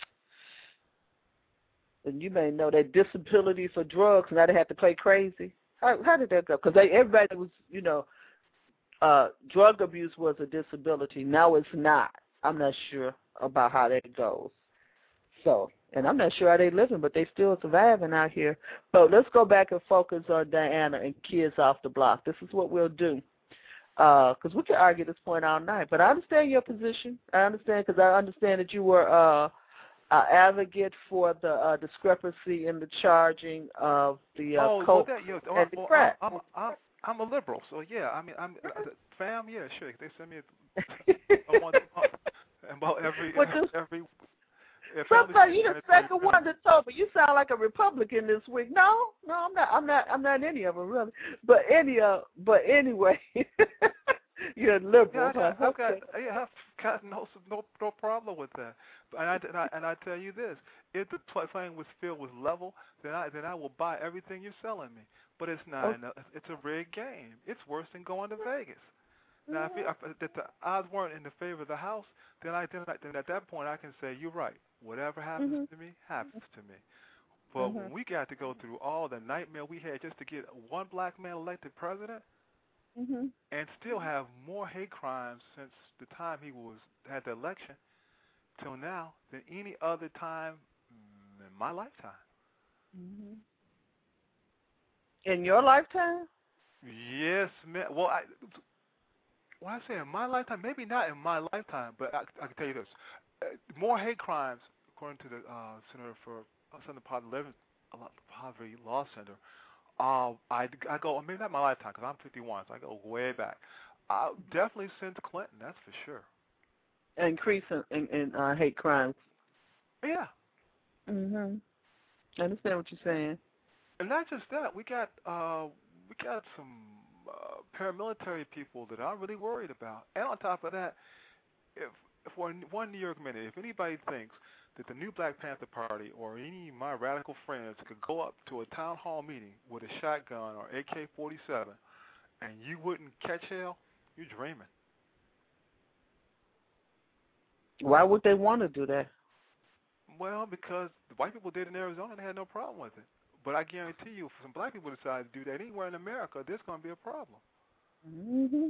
and you may know, that disability for drugs, now they have to play crazy. How, how did that go? Because everybody was, you know, uh, drug abuse was a disability. Now it's not. I'm not sure about how that goes. So, and I'm not sure how they're living, but they still surviving out here. But let's go back and focus on Diana and Kids Off the Block. This is what we'll do. Because uh, we can argue this point all night. But I understand your position. I understand, because I understand that you were uh, Uh, advocate for the uh, discrepancy in the charging of the uh, oh, coke well, that, yeah, and well, the crack. I'm, I'm, I'm a liberal, so yeah. I mean, I'm uh, fam. Yeah, sure. They send me a, a one about every But every. every if somebody, you the second one that told me you sound like a Republican this week. No, no, I'm not. I'm not. I'm not any of them really. But any uh, but anyway. You're a liberal. Yeah, I, huh? I've got, yeah, I've got no, no no problem with that. And I, and I and I tell you this: if the playing was filled with level, then I then I will buy everything you're selling me. But it's not. Okay. Enough. It's a rigged game. It's worse than going to Vegas. Now, if, if, if the odds weren't in the favor of the house, then I then, I, then at that point I can say you're right. Whatever happens mm-hmm. to me happens to me. But mm-hmm. when we got to go through all the nightmare we had just to get one black man elected president. Mm-hmm. And still have more hate crimes since the time he was had the election till now than any other time in my lifetime. Mm-hmm. In your lifetime? Yes, man. Well, I, when I say in my lifetime, maybe not in my lifetime, but I, I can tell you this: uh, more hate crimes, according to the uh, Center for uh, Center Poverty Law Center. Uh, I, I go, I mean, not my lifetime, because I'm fifty-one, so I go way back. Uh, definitely since Clinton, that's for sure. Increase in, in, in uh, hate crimes. Yeah. Mhm. I understand what you're saying. And not just that, we got uh, we got some uh, paramilitary people that I'm really worried about. And on top of that, if for one New York minute, if anybody thinks that the new Black Panther Party or any of my radical friends could go up to a town hall meeting with a shotgun or A K forty-seven and you wouldn't catch hell, you're dreaming. Why would they want to do that? Well, because the white people did in Arizona, and they had no problem with it. But I guarantee you, if some black people decide to do that anywhere in America, there's going to be a problem. Mm-hmm.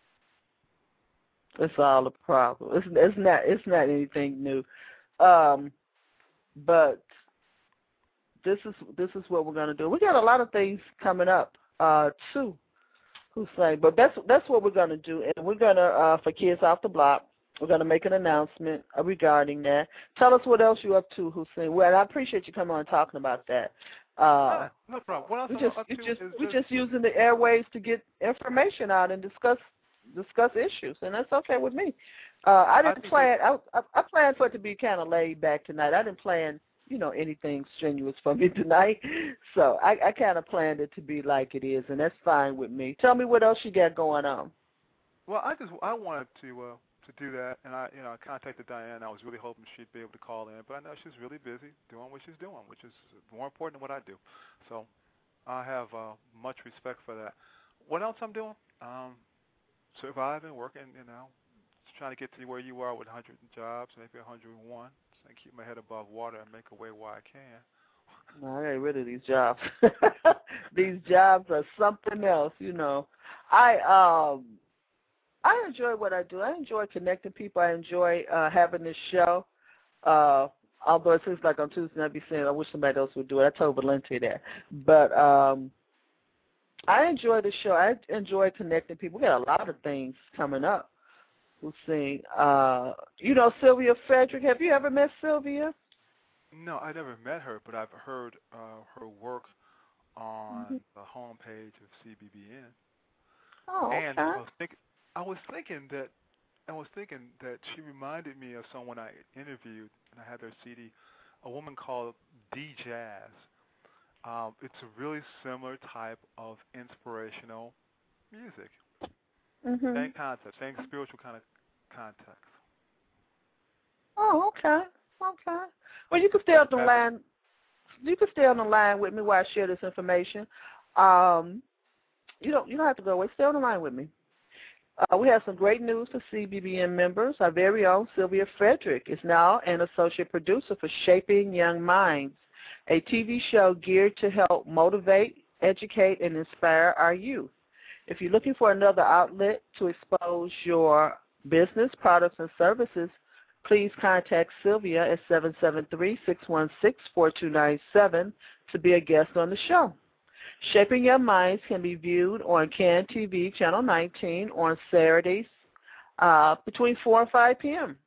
It's all a problem. It's, it's not. It's not anything new. Um, but this is this is what we're going to do. We got a lot of things coming up uh, too. Hussein, but that's that's what we're going to do, and we're going to uh, for Kids Off the Block. We're going to make an announcement regarding that. Tell us what else you're up to, Hussein. Well, I appreciate you coming on and talking about that. Uh, no, no problem. What else we I'm just, up to just, is we're just, just using the airways to get information out and discuss discuss issues, and that's okay with me. Uh, I didn't I plan. I, I, I planned for it to be kind of laid back tonight. I didn't plan, you know, anything strenuous for me tonight. So I, I kind of planned it to be like it is, and that's fine with me. Tell me what else you got going on. Well, I just I wanted to uh, to do that, and I you know I contacted Diane. I was really hoping she'd be able to call in, but I know she's really busy doing what she's doing, which is more important than what I do. So I have uh, much respect for that. What else I'm doing? Um, surviving, working, you know, just trying to get to where you are with one hundred jobs, maybe one hundred one, so I can keep my head above water and make a way while I can. No, I got rid of these jobs. These jobs are something else, you know. I um I enjoy what I do. I enjoy connecting people. I enjoy uh, having this show. Uh, although it seems like on Tuesday I'd be saying I wish somebody else would do it. I told Valente that. But um, I enjoy the show. I enjoy connecting people. We got a lot of things coming up. We'll see. Uh, you know Sylvia Frederick. Have you ever met Sylvia? No, I never met her, but I've heard uh, her work on mm-hmm. the homepage of C B B N. Oh, okay. And I was thinking, I was thinking that I was thinking that she reminded me of someone I interviewed, and I had their C D, a woman called D Jazz. Um, it's a really similar type of inspirational music. Mm-hmm. Same concept, same spiritual kind of context. Oh, okay, okay. Well, you can stay on the line. You can stay on the line with me while I share this information. Um, you don't. You don't have to go away. Stay on the line with me. Uh, we have some great news for C B B N members. Our very own Sylvia Frederick is now an associate producer for Shaping Young Minds, a T V show geared to help motivate, educate, and inspire our youth. If you're looking for another outlet to expose your business, products, and services, please contact Sylvia at seven seven three, six one six, four two nine seven to be a guest on the show. Shaping Your Minds can be viewed on C A N T V Channel nineteen on Saturdays uh, between four and five p.m.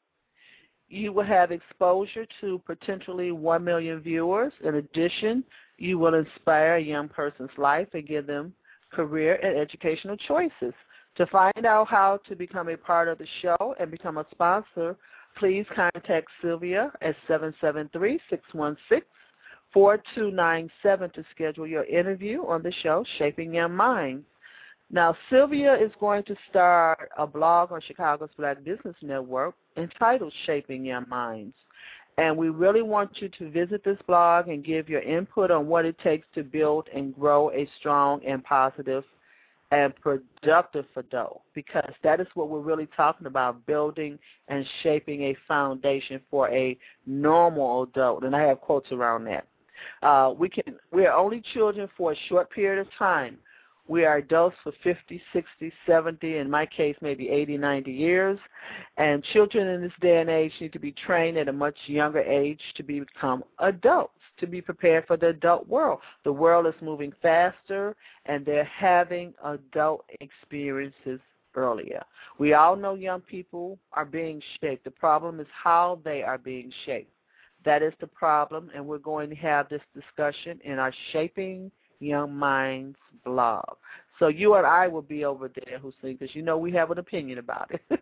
You will have exposure to potentially one million viewers. In addition, you will inspire a young person's life and give them career and educational choices. To find out how to become a part of the show and become a sponsor, please contact Sylvia at seven seven three, six one six, four two nine seven to schedule your interview on the show, Shaping Your Mind. Now, Sylvia is going to start a blog on Chicago's Black Business Network entitled Shaping Your Minds. And we really want you to visit this blog and give your input on what it takes to build and grow a strong and positive and productive adult, because that is what we're really talking about, building and shaping a foundation for a normal adult. And I have quotes around that. Uh, we can, we are only children for a short period of time. We are adults for fifty, sixty, seventy, in my case maybe eighty, ninety years. And children in this day and age need to be trained at a much younger age to become adults, to be prepared for the adult world. The world is moving faster, and they're having adult experiences earlier. We all know young people are being shaped. The problem is how they are being shaped. That is the problem, and we're going to have this discussion in our Shaping Young Minds blog. So you and I will be over there, Hussein, because you know we have an opinion about it,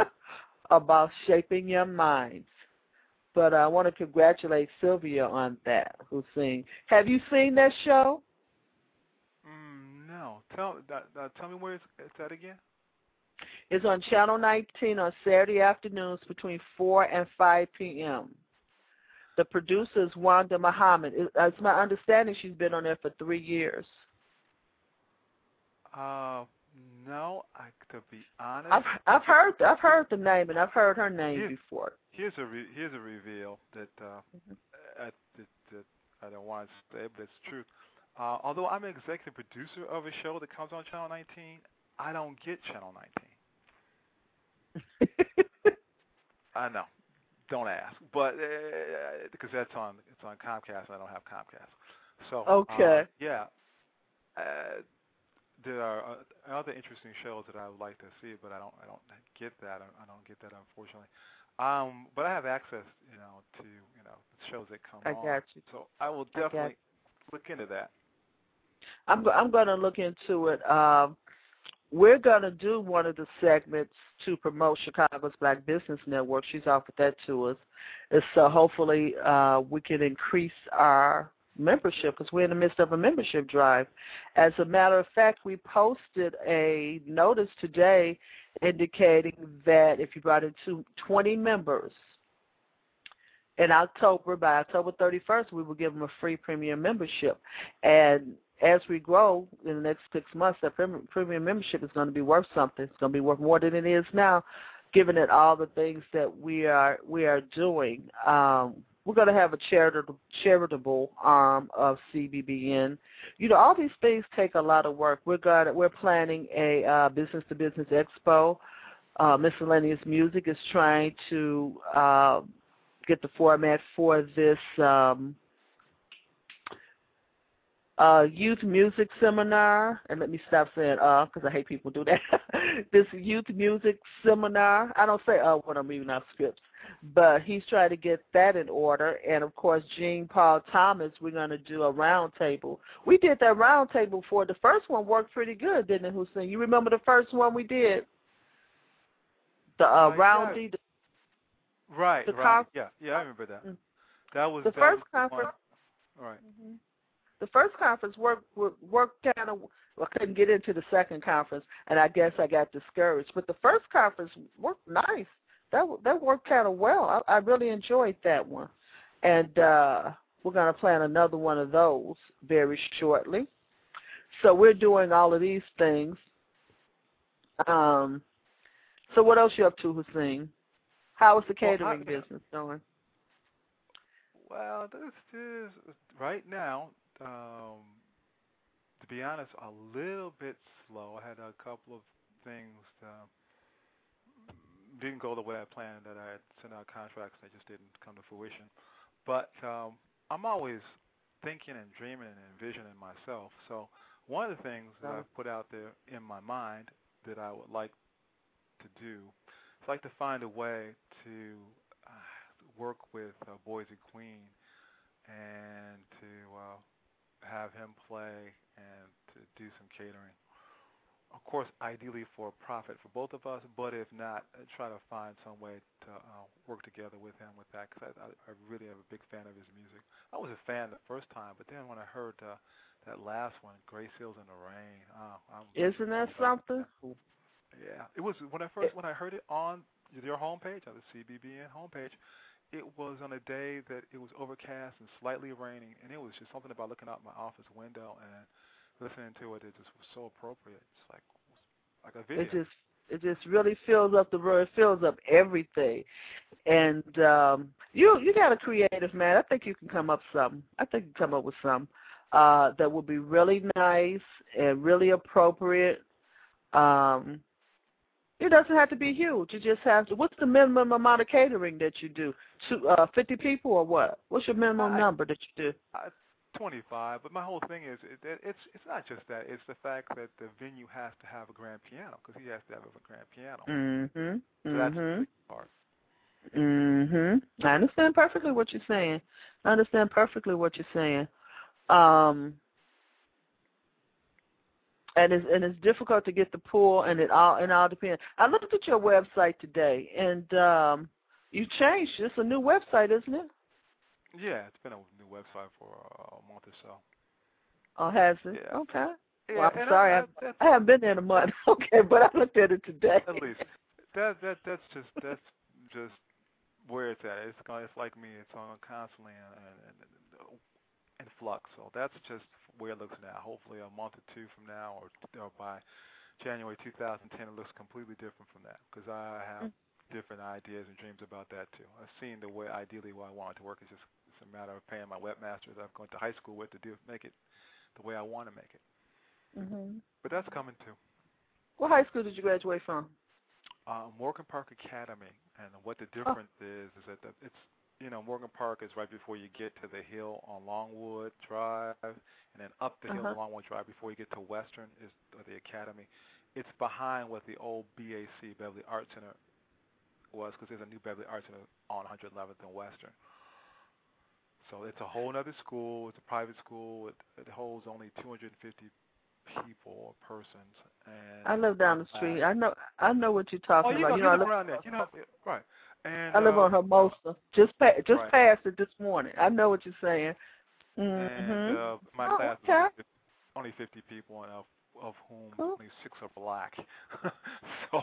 about shaping young minds. But I want to congratulate Sylvia on that, Hussein. Have you seen that show? Mm, no. Tell uh, tell me where it's, it's at again. It's on Channel nineteen on Saturday afternoons between four and five p.m. The producer is Wanda Muhammad. It's my understanding she's been on there for three years. Uh, No, I, to be honest, I've I've heard I've heard the name and I've heard her name here's, before. Here's a re, here's a reveal that, uh, Mm-hmm. I, that, that I don't want to say, but it's true. Uh, although I'm an executive producer of a show that comes on Channel nineteen, I don't get Channel nineteen. I know. Don't ask, but uh, because that's on it's on Comcast, and I don't have Comcast. So okay, uh, yeah, uh, there are uh, other interesting shows that I would like to see, but I don't I don't get that. I don't get that unfortunately. Um, but I have access, you know, to you know shows that come I on. got you. So I will definitely I look into that. I'm go- I'm going to look into it. Um, we're going to do one of the segments to promote Chicago's Black Business Network. She's offered that to us. And so hopefully uh, we can increase our membership because we're in the midst of a membership drive. As a matter of fact, we posted a notice today indicating that if you brought in two, twenty members in October, by October thirty-first, we will give them a free premium membership. And as we grow in the next six months, that premium membership is going to be worth something. It's going to be worth more than it is now, given it all the things that we are we are doing. Um, we're going to have a charitable charitable arm of C B B N. You know, all these things take a lot of work. We're going we're planning a uh, business to business expo. Uh, Miscellaneous Music is trying to uh, get the format for this. Um, Uh, youth music seminar, and let me stop saying uh because I hate people do that. This youth music seminar, I don't say uh when I'm reading off scripts, but he's trying to get that in order. And of course, Jean Paul Thomas, we're going to do a round table. We did that round table for the first one, worked pretty good, didn't it, Hussein? You remember the first one we did? The uh, uh, round yeah. D. The, right, the right, conf- yeah, yeah, I remember that. That was the that first was conference. The one. Right. Mm-hmm. The first conference worked worked kind of. Well, I couldn't get into the second conference, and I guess I got discouraged. But the first conference worked nice. That that worked kind of well. I, I really enjoyed that one, and uh, we're going to plan another one of those very shortly. So we're doing all of these things. Um, so what else you up to, Hussein? How is the catering well, I, business going? Well, this is right now. Um, to be honest, a little bit slow. I had a couple of things uh, didn't go the way I planned. That I had sent out contracts, and they just didn't come to fruition. But um, I'm always thinking and dreaming and envisioning myself. So one of the things that I've put out there in my mind that I would like to do is like to find a way to uh, work with uh, Boise Queen and to uh, have him play and to do some catering. Of course, ideally for a profit for both of us, but if not, uh, try to find some way to uh, work together with him with that, because I, I, I really am a big fan of his music. I was a fan the first time, but then when I heard uh, that last one, Grace Hills in the Rain, oh, I'm Isn't that something? Yeah, it was when I first when I heard it on your homepage, on the C B B N homepage. It was on a day that it was overcast and slightly raining, and it was just something about looking out my office window and listening to it. It just was so appropriate. It's like like a video. It just it just really fills up the room. It fills up everything. And um, you you got a creative man. I think you can come up with something. I think you can come up with something uh, that will be really nice and really appropriate. Um, It doesn't have to be huge. You just have to. What's the minimum amount of catering that you do? Two, uh, fifty people or what? What's your minimum I, number that you do? Uh, twenty-five. But my whole thing is, it, it, it's it's not just that. It's the fact that the venue has to have a grand piano because he has to have a grand piano. Mm-hmm. So mm-hmm. that's the big part. Mm-hmm. I understand perfectly what you're saying. I understand perfectly what you're saying. Um. And it's and it's difficult to get the pool, and it all and all depends. I looked at your website today, and um, you changed. It's a new website, isn't it? Yeah, it's been a new website for a month or so. Oh, has it? Yeah. Okay. Yeah, well, I'm and sorry, I, I, I, I haven't been there in a month. Okay, but I looked at it today. At least that that that's just that's just where it's at. It's it's like me. It's on constantly in, in, in flux. So that's just where it looks now. Hopefully, a month or two from now, or, or by January two thousand ten, it looks completely different from that because I have mm-hmm. different ideas and dreams about that too. I've seen the way ideally what I want it to work. It's just it's a matter of paying my webmasters I've gone to high school with to do make it the way I want to make it. Mm-hmm. But that's coming too. What high school did you graduate from? Uh, Morgan Park Academy, and what the difference oh. is is that the, it's you know Morgan Park is right before you get to the hill on Longwood Drive, and then up the hill uh-huh. on Longwood Drive before you get to Western is the Academy. It's behind what the old B A C Beverly Arts Center was because there's a new Beverly Arts Center on one hundred eleventh and Western. So it's a whole other school. It's a private school. It, it holds only two hundred fifty people or persons. And I live down the street. I know I know what you're talking oh, you about. Know, you know, you I live around there. You know, right. And, I live uh, on Hermosa. Just pa- just right. passed it this morning. I know what you're saying. Mm-hmm. And uh, my oh, class okay. was only fifty people, and of, of whom cool. only six are black. So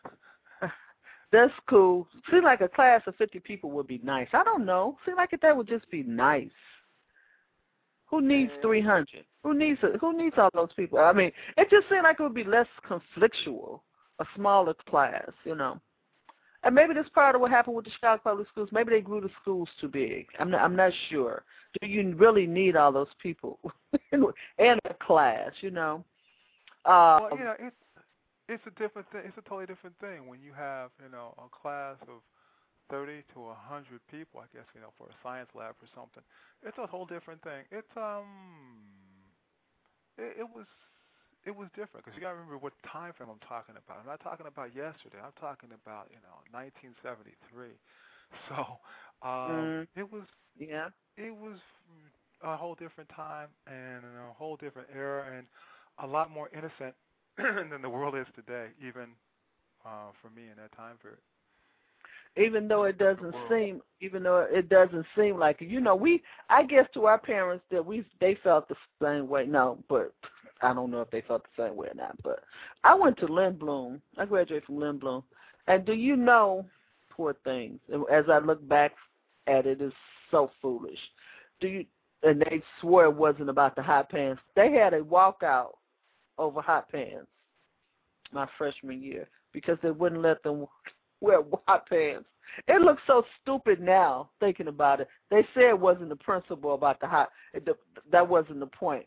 that's cool. Seems like a class of fifty people would be nice. I don't know. Seems like that would just be nice. Who needs three hundred? Who needs a, who needs all those people? I mean, it just seemed like it would be less conflictual, a smaller class, you know. And maybe that's part of what happened with the Chicago Public Schools. Maybe they grew the schools too big. I'm not, I'm not sure. Do you really need all those people in a class, you know? Uh, well, yeah, it's it's a different thing. It's a totally different thing when you have, you know, a class of thirty to a hundred people. I guess, you know, for a science lab or something. It's a whole different thing. It's um, it, it was. It was different because you got to remember what time frame I'm talking about. I'm not talking about yesterday. I'm talking about, you know, nineteen seventy-three. So um, mm. it was yeah, it was a whole different time and a whole different era and a lot more innocent than the world is today, even uh, for me in that time period. Even though it doesn't seem, even though it doesn't seem like it, you know, we, I guess to our parents that we, they felt the same way. No, but I don't know if they felt the same way or not. But I went to Lindblom. I graduated from Lindblom, and do you know, poor things. As I look back at it, it's so foolish. Do you? And they swore it wasn't about the hot pants. They had a walkout over hot pants my freshman year because they wouldn't let them wear hot pants. It looks so stupid now thinking about it. They said it wasn't the principle about the hot. It, the, that wasn't the point.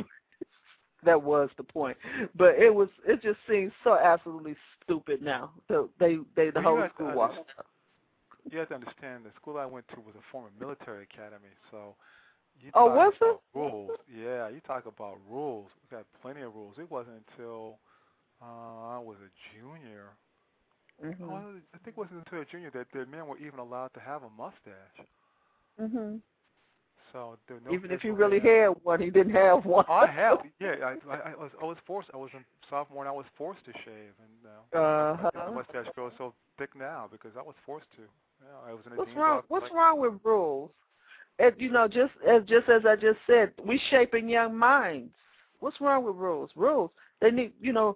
That was the point. But it was. It just seems so absolutely stupid now. So they, they, the well, whole school walked out. You have to understand the school I went to was a former military academy, so. You oh, was it? Rules. Yeah, you talk about rules. We got plenty of rules. It wasn't until uh, I was a junior. Mm-hmm. Oh, I think it wasn't until a junior that the men were even allowed to have a mustache. Mhm. So there no even if you really had one, he didn't have one. Oh, I have. Yeah, I, I, I was. I was forced. I was in sophomore, and I was forced to shave, and uh, uh-huh. my mustache grows so thick now because I was forced to. Yeah, I was in a what's jeans wrong? office, What's like, wrong with rules? It, you know, just as just as I just said, we shaping young minds. What's wrong with rules? Rules. They need, you know,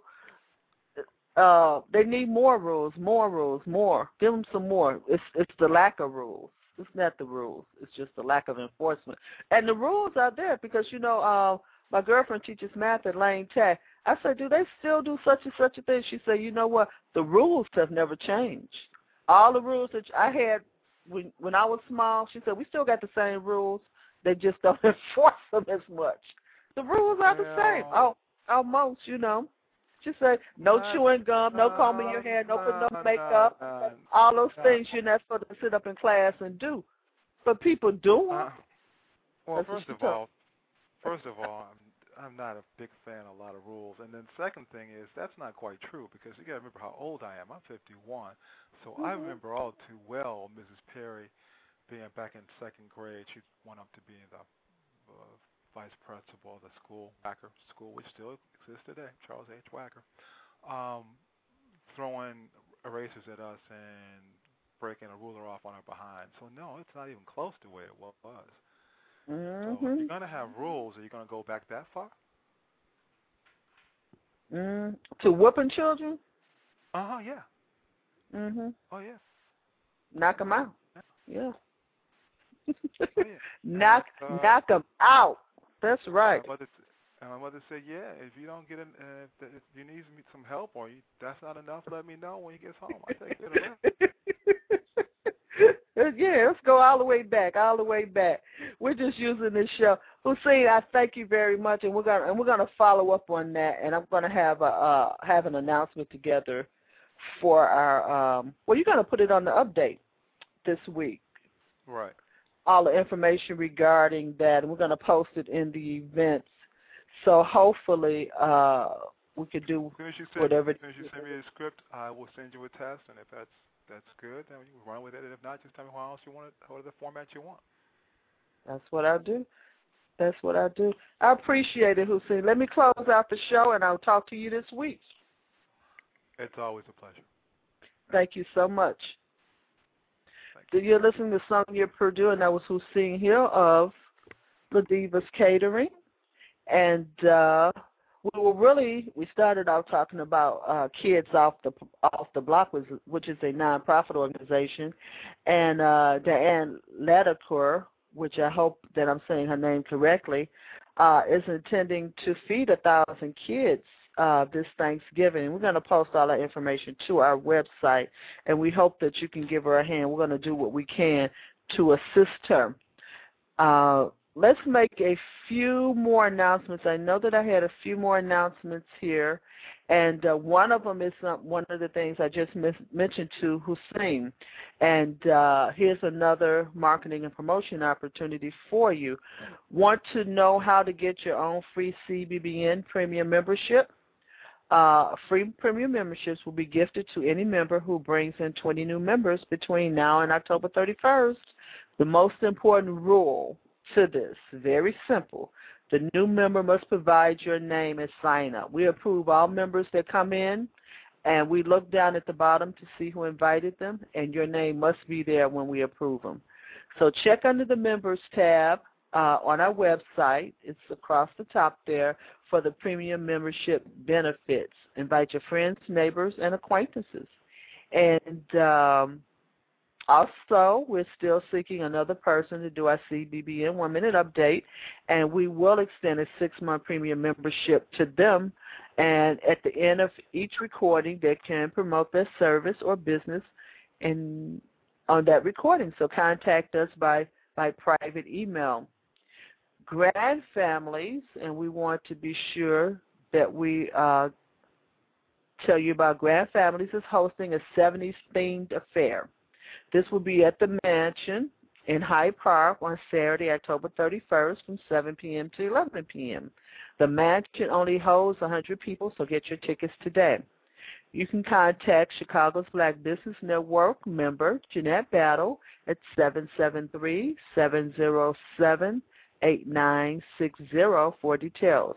uh, they need more rules, more rules, more. Give them some more. It's it's the lack of rules. It's not the rules. It's just the lack of enforcement. And the rules are there because, you know, uh, my girlfriend teaches math at Lane Tech. I said, do they still do such and such a thing? She said, you know what? The rules have never changed. All the rules that I had when when I was small, she said, we still got the same rules. They just don't enforce them as much. The rules are the same. Oh, almost, you know. She said, no not, chewing gum, no combing your hair, no putting no makeup, all those things you're not supposed to sit up in class and do. But people do them. Uh, well, first of all, first of all, I'm, I'm not a big fan of a lot of rules. And then second thing is, that's not quite true because you got to remember how old I am. I'm fifty-one. So mm-hmm. I remember all too well Missus Perry being back in second grade. She went up to being the uh, vice principal of the school, Wacker School, which still exists today, Charles H. Wacker, um, throwing erasers at us and breaking a ruler off on our behind. So, no, it's not even close to where it was. Mm-hmm. So if you're going to have rules, are you going to go back that far? Mm, to whooping children? Uh-huh, yeah. Mm-hmm. Oh, yeah. Knock them out. Yeah. Oh, yeah. knock, uh, knock them out. That's right. Uh, whether, it's, And my mother said, yeah, if you don't get, an, uh, if, the, if you need some help or you, that's not enough, let me know when he gets home. I take care of that. Yeah, let's go all the way back, all the way back. We're just using this show. Hussein, I thank you very much, and we're gonna and we're gonna follow up on that, and I'm gonna have a uh, have an announcement together for our. Um, well, you're gonna put it on the update this week. Right. All the information regarding that, and we're gonna post it in the events. So hopefully uh, we could do as soon as you send, whatever. As soon as you send me the script, I will send you a test, and if that's that's good, then you run with it. And if not, just tell me how else you want it, what other format you want. That's what I do. That's what I do. I appreciate it, Hussein. Let me close out the show, and I'll talk to you this week. It's always a pleasure. Thank you so much. Did you listen to Sonia Purdue, and that was Hussein Hill of Ladivas Catering. And uh, we were really, we started out talking about uh, Kids Off the Off the Block, which is a nonprofit organization. And uh, Diane Lederker, which I hope that I'm saying her name correctly, uh, is intending to feed a thousand kids uh, this Thanksgiving. And we're going to post all that information to our website, and we hope that you can give her a hand. We're going to do what we can to assist her. Uh, let's make a few more announcements. I know that I had a few more announcements here, and uh, one of them is uh, one of the things I just mis- mentioned to Hussein. And uh, here's another marketing and promotion opportunity for you. Want to know how to get your own free C B B N premium membership? Uh, free premium memberships will be gifted to any member who brings in twenty new members between now and October thirty-first. The most important rule to this, very simple. The new member must provide your name and sign up. We approve all members that come in, and we look down at the bottom to see who invited them, and your name must be there when we approve them. So check under the members tab uh, on our website. It's across the top there for the premium membership benefits. Invite your friends, neighbors, and acquaintances. And um, also, we're still seeking another person to do our C B B N one-minute update, and we will extend a six-month premium membership to them. And at the end of each recording, they can promote their service or business in, on that recording. So contact us by, by private email. Grand families, and we want to be sure that we uh, tell you about Grand Families is hosting a seventies-themed affair. This will be at the Mansion in Hyde Park on Saturday, October thirty-first from seven p.m. to eleven p.m. The Mansion only holds one hundred people, so get your tickets today. You can contact Chicago's Black Business Network member, Jeanette Battle, at seven seven three, seven zero seven, eight nine six zero for details.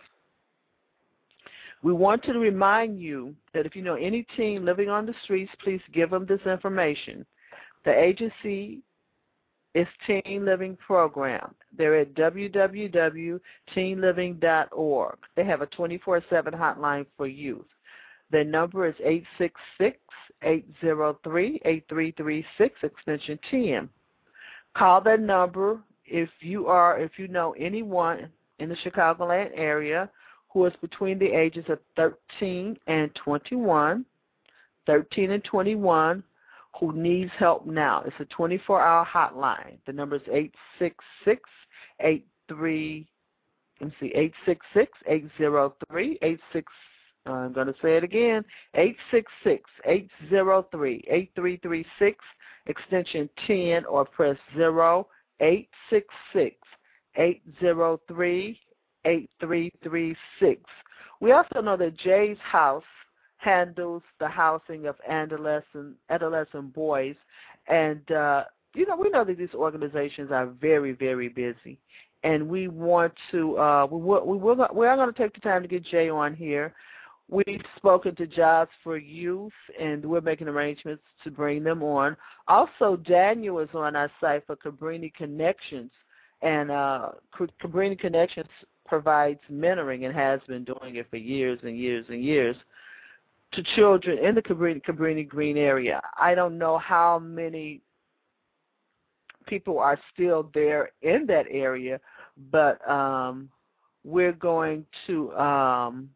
We want to remind you that if you know any teen living on the streets, please give them this information. The agency is Teen Living Program. They're at w w w dot teen living dot org. They have a twenty-four seven hotline for youth. Their number is eight six six, eight zero three, eight three three six, extension ten. Call that number if you are, if you know anyone in the Chicagoland area who is between the ages of thirteen and twenty-one, thirteen and twenty-one, who needs help now. It's a twenty-four hour hotline. The number is eight six six, eight three, let me see, eight six six, eight zero three, eight six, uh, I'm going to say it again, eight six six, eight zero three, eight three three six, extension ten, or press zero eight six six, eight zero three, eight three three six. We also know that Jay's House handles the housing of adolescent adolescent boys, and uh, you know we know that these organizations are very very busy, and we want to uh, we will, we will we are going to take the time to get Jay on here. We've spoken to Jobs for Youth, and we're making arrangements to bring them on. Also, Daniel is on our site for Cabrini Connections, and uh, Cabrini Connections provides mentoring and has been doing it for years and years and years to children in the Cabrini, Cabrini Green area. I don't know how many people are still there in that area, but um, we're going to um,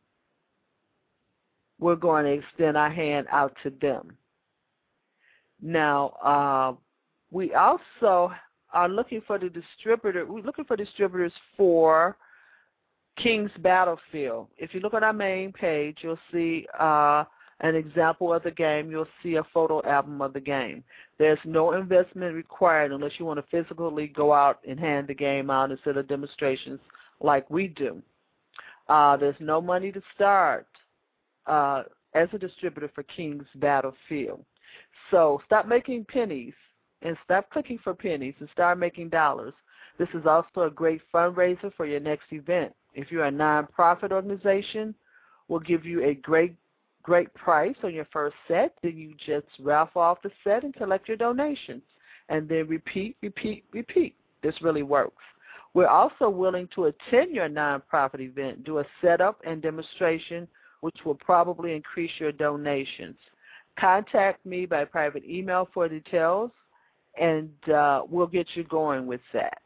we're going to extend our hand out to them. Now, uh, we also are looking for the distributor. We're looking for distributors for King's Battlefield. If you look on our main page, you'll see uh, an example of the game. You'll see a photo album of the game. There's no investment required unless you want to physically go out and hand the game out instead of demonstrations like we do. Uh, there's no money to start uh, as a distributor for King's Battlefield. So stop making pennies and stop clicking for pennies and start making dollars. This is also a great fundraiser for your next event. If you're a nonprofit organization, we'll give you a great, great price on your first set. Then you just raffle off the set and collect your donations. And then repeat, repeat, repeat. This really works. We're also willing to attend your nonprofit event, do a setup and demonstration, which will probably increase your donations. Contact me by private email for details, and uh, we'll get you going with that.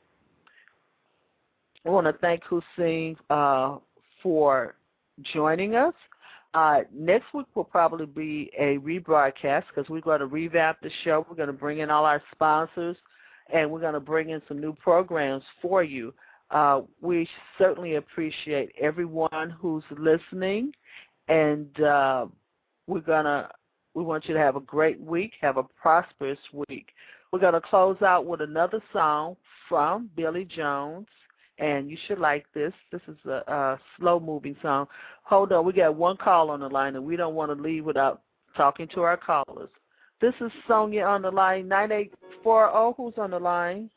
I want to thank Hussein uh, for joining us. Uh, next week will probably be a rebroadcast because we're going to revamp the show. We're going to bring in all our sponsors, and we're going to bring in some new programs for you. Uh, we certainly appreciate everyone who's listening, and uh, we're going to we want you to have a great week, have a prosperous week. We're going to close out with another song from Billy Jones. And you should like this. This is a, a slow-moving song. Hold on. We got one call on the line, and we don't want to leave without talking to our callers. This is Sonia on the line, nine eight four zero. Who's on the line?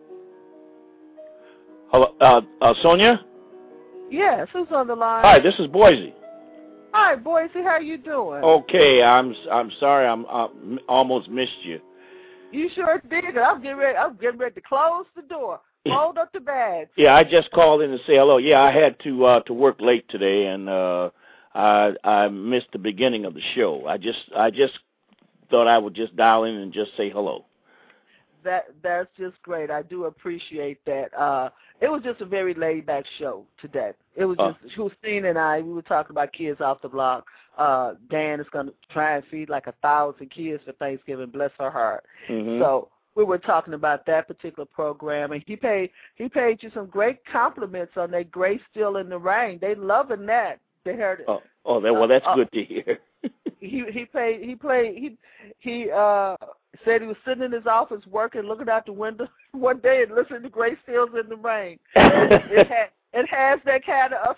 Hello, uh, uh, Sonia? Yes, who's on the line? Hi, this is Boise. Hi, Boise. How you doing? Okay, I'm I'm sorry. I'm uh, almost missed you. You sure did. I'm getting ready. I'm getting ready to close the door. Hold up the bags. Yeah, I just called in to say hello. Yeah, I had to uh, to work late today, and uh, I I missed the beginning of the show. I just I just thought I would just dial in and just say hello. That that's just great. I do appreciate that. Uh, it was just a very laid back show today. It was just uh, Hussein and I. We were talking about kids off the block. Uh, Dan is going to try and feed like a thousand kids for Thanksgiving. Bless her heart. Mm-hmm. So we were talking about that particular program, and he paid he paid you some great compliments on that Grace Still in the Rain. They loving that. They heard. Oh, oh that, well, that's uh, good to hear. he he paid he played he he uh said he was sitting in his office working, looking out the window one day and listening to Grace Stills in the Rain. it, it, ha, it has that kind of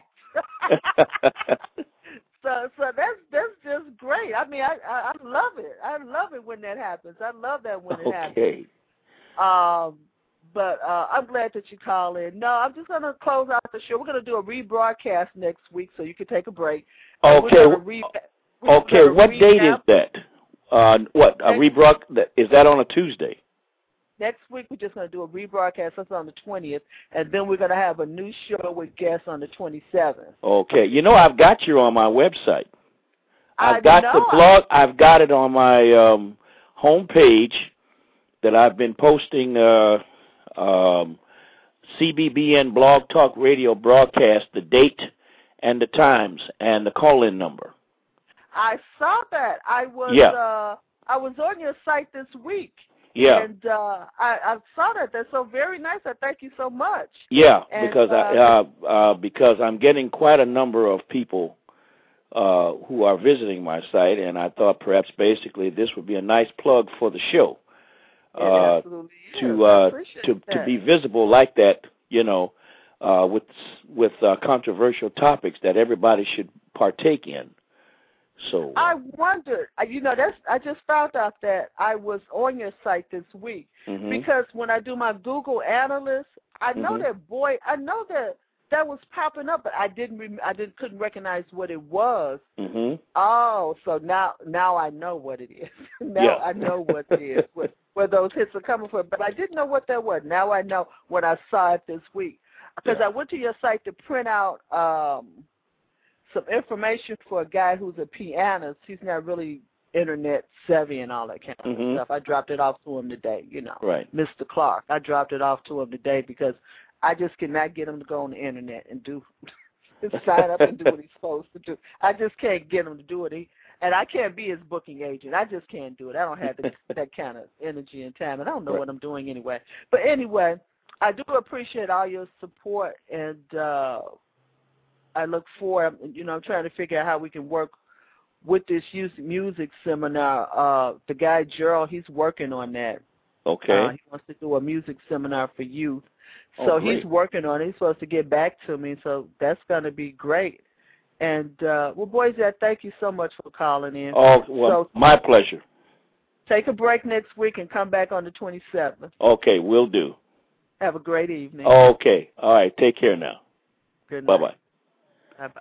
effect. So, so that's that's just great. I mean, I, I I love it. I love it when that happens. I love that when it okay. happens. Okay. Um, but uh, I'm glad that you call in. No, I'm just gonna close out the show. We're gonna do a rebroadcast next week, so you can take a break. Okay. Re- okay. What date is that? Uh, what a rebroad? Is that on a Tuesday? Next week, we're just going to do a rebroadcast. That's on the twentieth, and then we're going to have a new show with guests on the twenty-seventh. Okay. You know, I've got you on my website. I've I got know. the blog. I've got it on my um, home page that I've been posting uh, um, C B B N Blog Talk Radio broadcast, the date and the times and the call-in number. I saw that. I was yeah. uh, I was on your site this week. Yeah. And uh, I, I saw that. That's so very nice. I thank you so much. Yeah, and, because uh, I uh, uh, because I'm getting quite a number of people uh, who are visiting my site, and I thought perhaps basically this would be a nice plug for the show. It uh, absolutely is. To uh, to that. to be visible like that, you know, uh, with with uh, controversial topics that everybody should partake in. So uh, I wondered, you know, that's I just found out that I was on your site this week mm-hmm. because when I do my Google Analyst, I know mm-hmm. that boy, I know that that was popping up, but I didn't, rem- I didn't, couldn't recognize what it was. Mm-hmm. Oh, so now, now I know what it is. now yeah. I know what it is, where, where those hits are coming from. But I didn't know what that was. Now I know when I saw it this week because yeah. I went to your site to print out. Um, some information for a guy who's a pianist. He's not really internet savvy and all that kind of mm-hmm. stuff. I dropped it off to him today, you know. Right. Mister Clark. I dropped it off to him today because I just cannot get him to go on the internet and do sign up and do what he's supposed to do. I just can't get him to do it. He, and I can't be his booking agent. I just can't do it. I don't have the, that kind of energy and time, and I don't know right. what I'm doing anyway. But anyway, I do appreciate all your support, and uh, I look forward, you know, I'm trying to figure out how we can work with this music seminar. Uh, the guy, Gerald, he's working on that. Okay. Uh, he wants to do a music seminar for youth. So oh, he's working on it. He's supposed to get back to me, so that's going to be great. And, uh, well, boys, I thank you so much for calling in. Oh, well, so, my pleasure. Take a break next week and come back on the twenty-seventh. Okay, will do. Have a great evening. Okay. All right, take care now. Good night. Bye-bye. Bye-bye.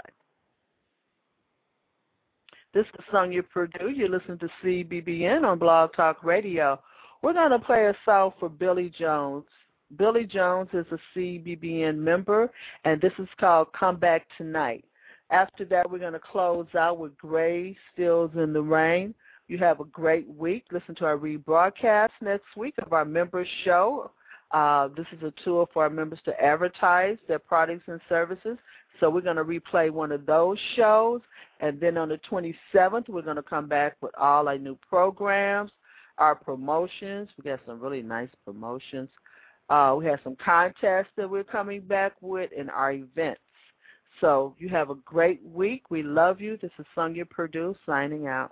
This is Sonia Purdue. You listen to C B B N on Blog Talk Radio. We're going to play a song for Billy Jones. Billy Jones is a C B B N member, and this is called Come Back Tonight. After that, we're going to close out with Gray Stills in the Rain. You have a great week. Listen to our rebroadcast next week of our members show. Uh, this is a tool for our members to advertise their products and services. So we're going to replay one of those shows. And then on the twenty-seventh, we're going to come back with all our new programs, our promotions. We got some really nice promotions. Uh, we have some contests that we're coming back with and our events. So you have a great week. We love you. This is Sonia Purdue signing out.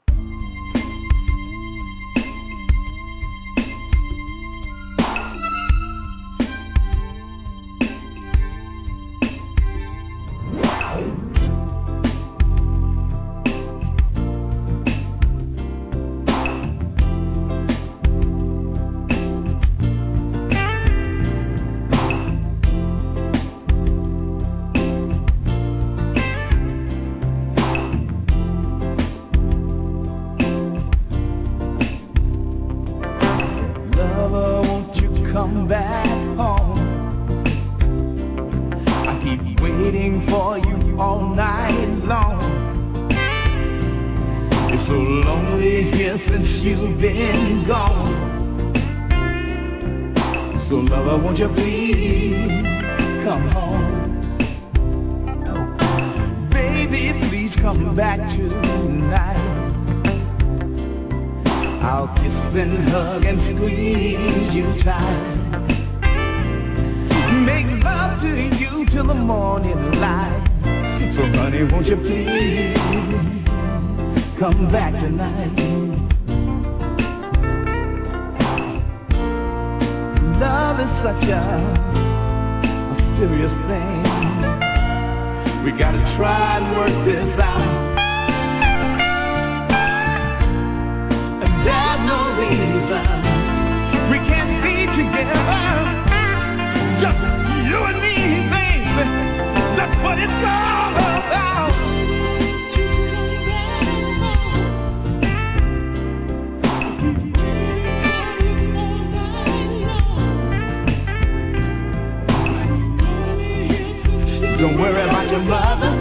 Don't worry about your mother.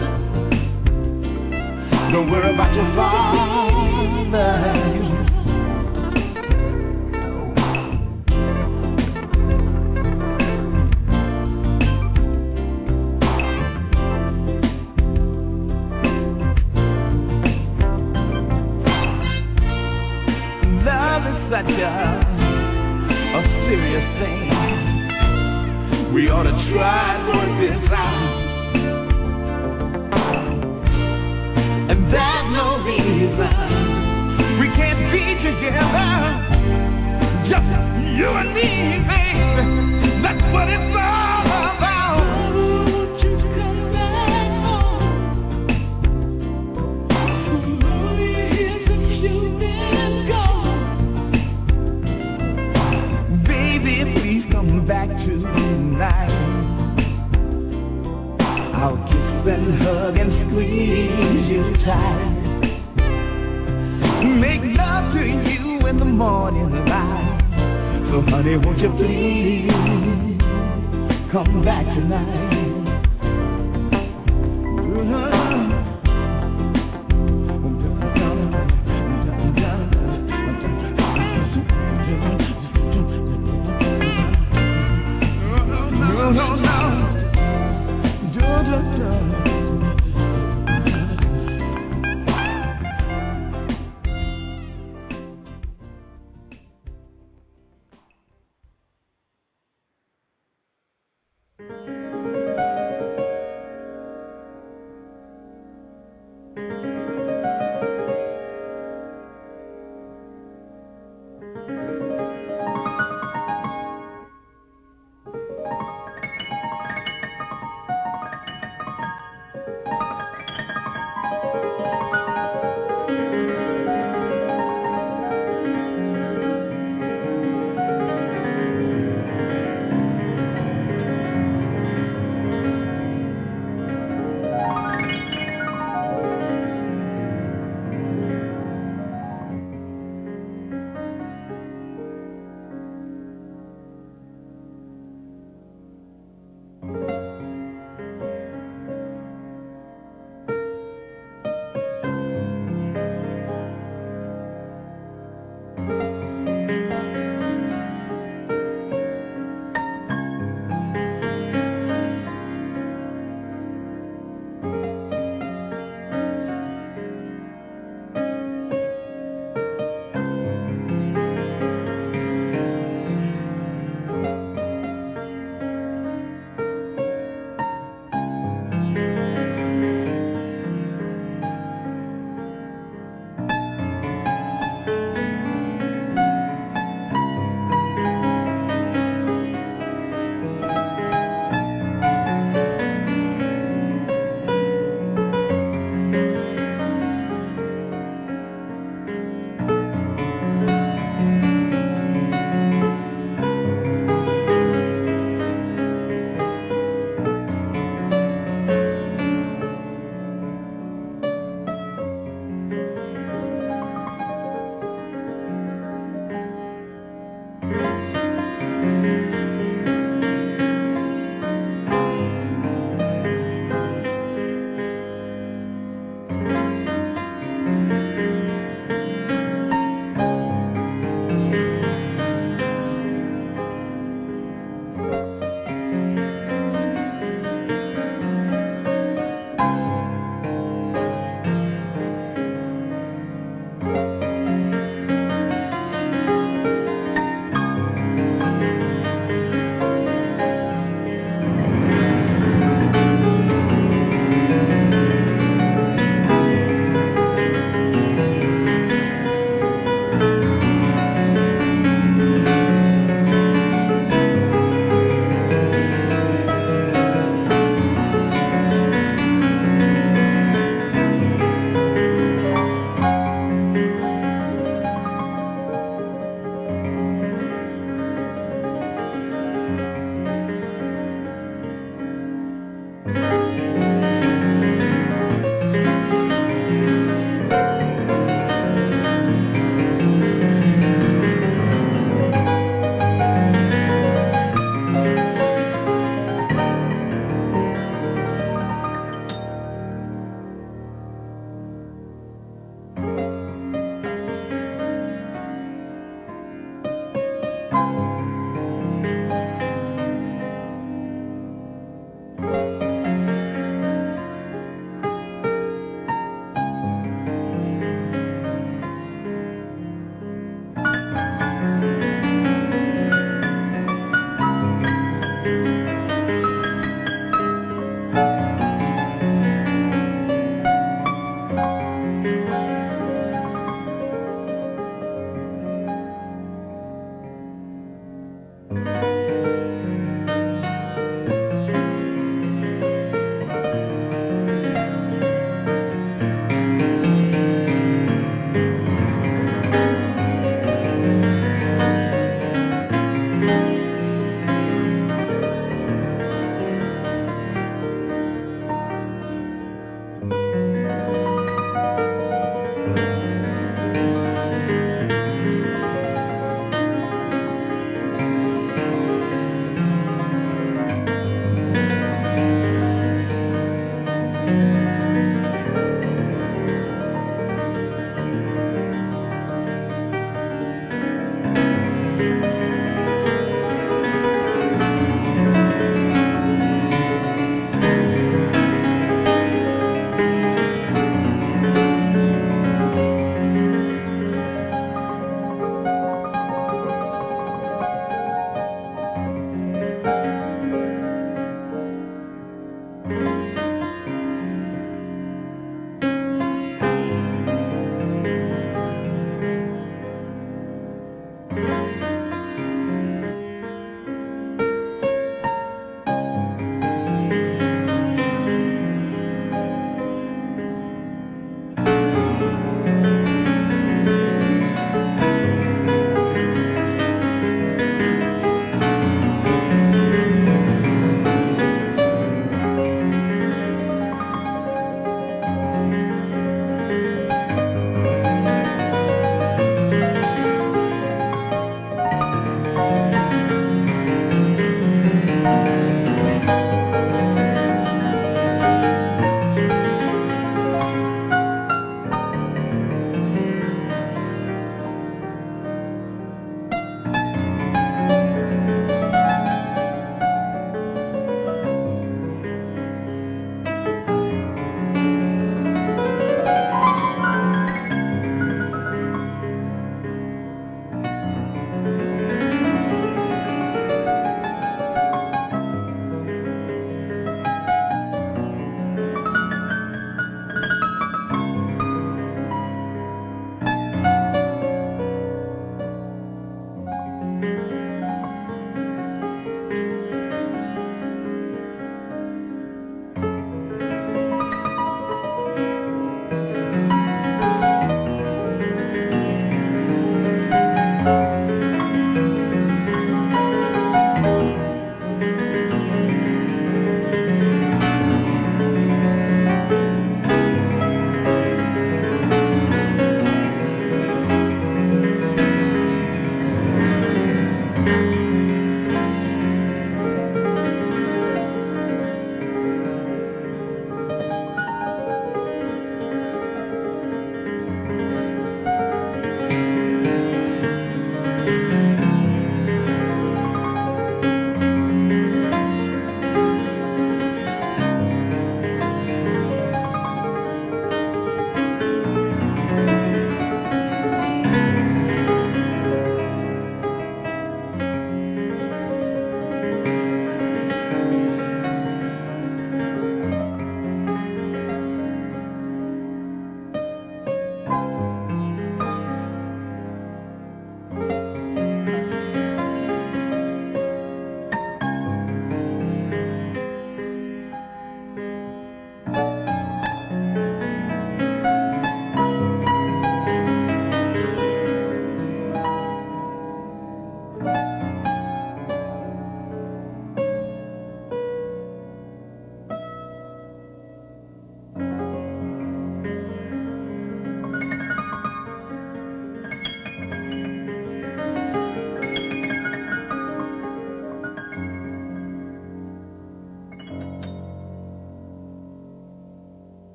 Don't worry about your father. Love is such a, a serious thing. We ought to try and work this out. And there's no reason we can't be together, just you and me, baby. That's what it's all about. Won't you come back home? From years since you've been gone. Baby, please come back tonight. I'll kiss and hug and squeeze you tight. Make love to you in the morning light. So honey, won't you please come back tonight?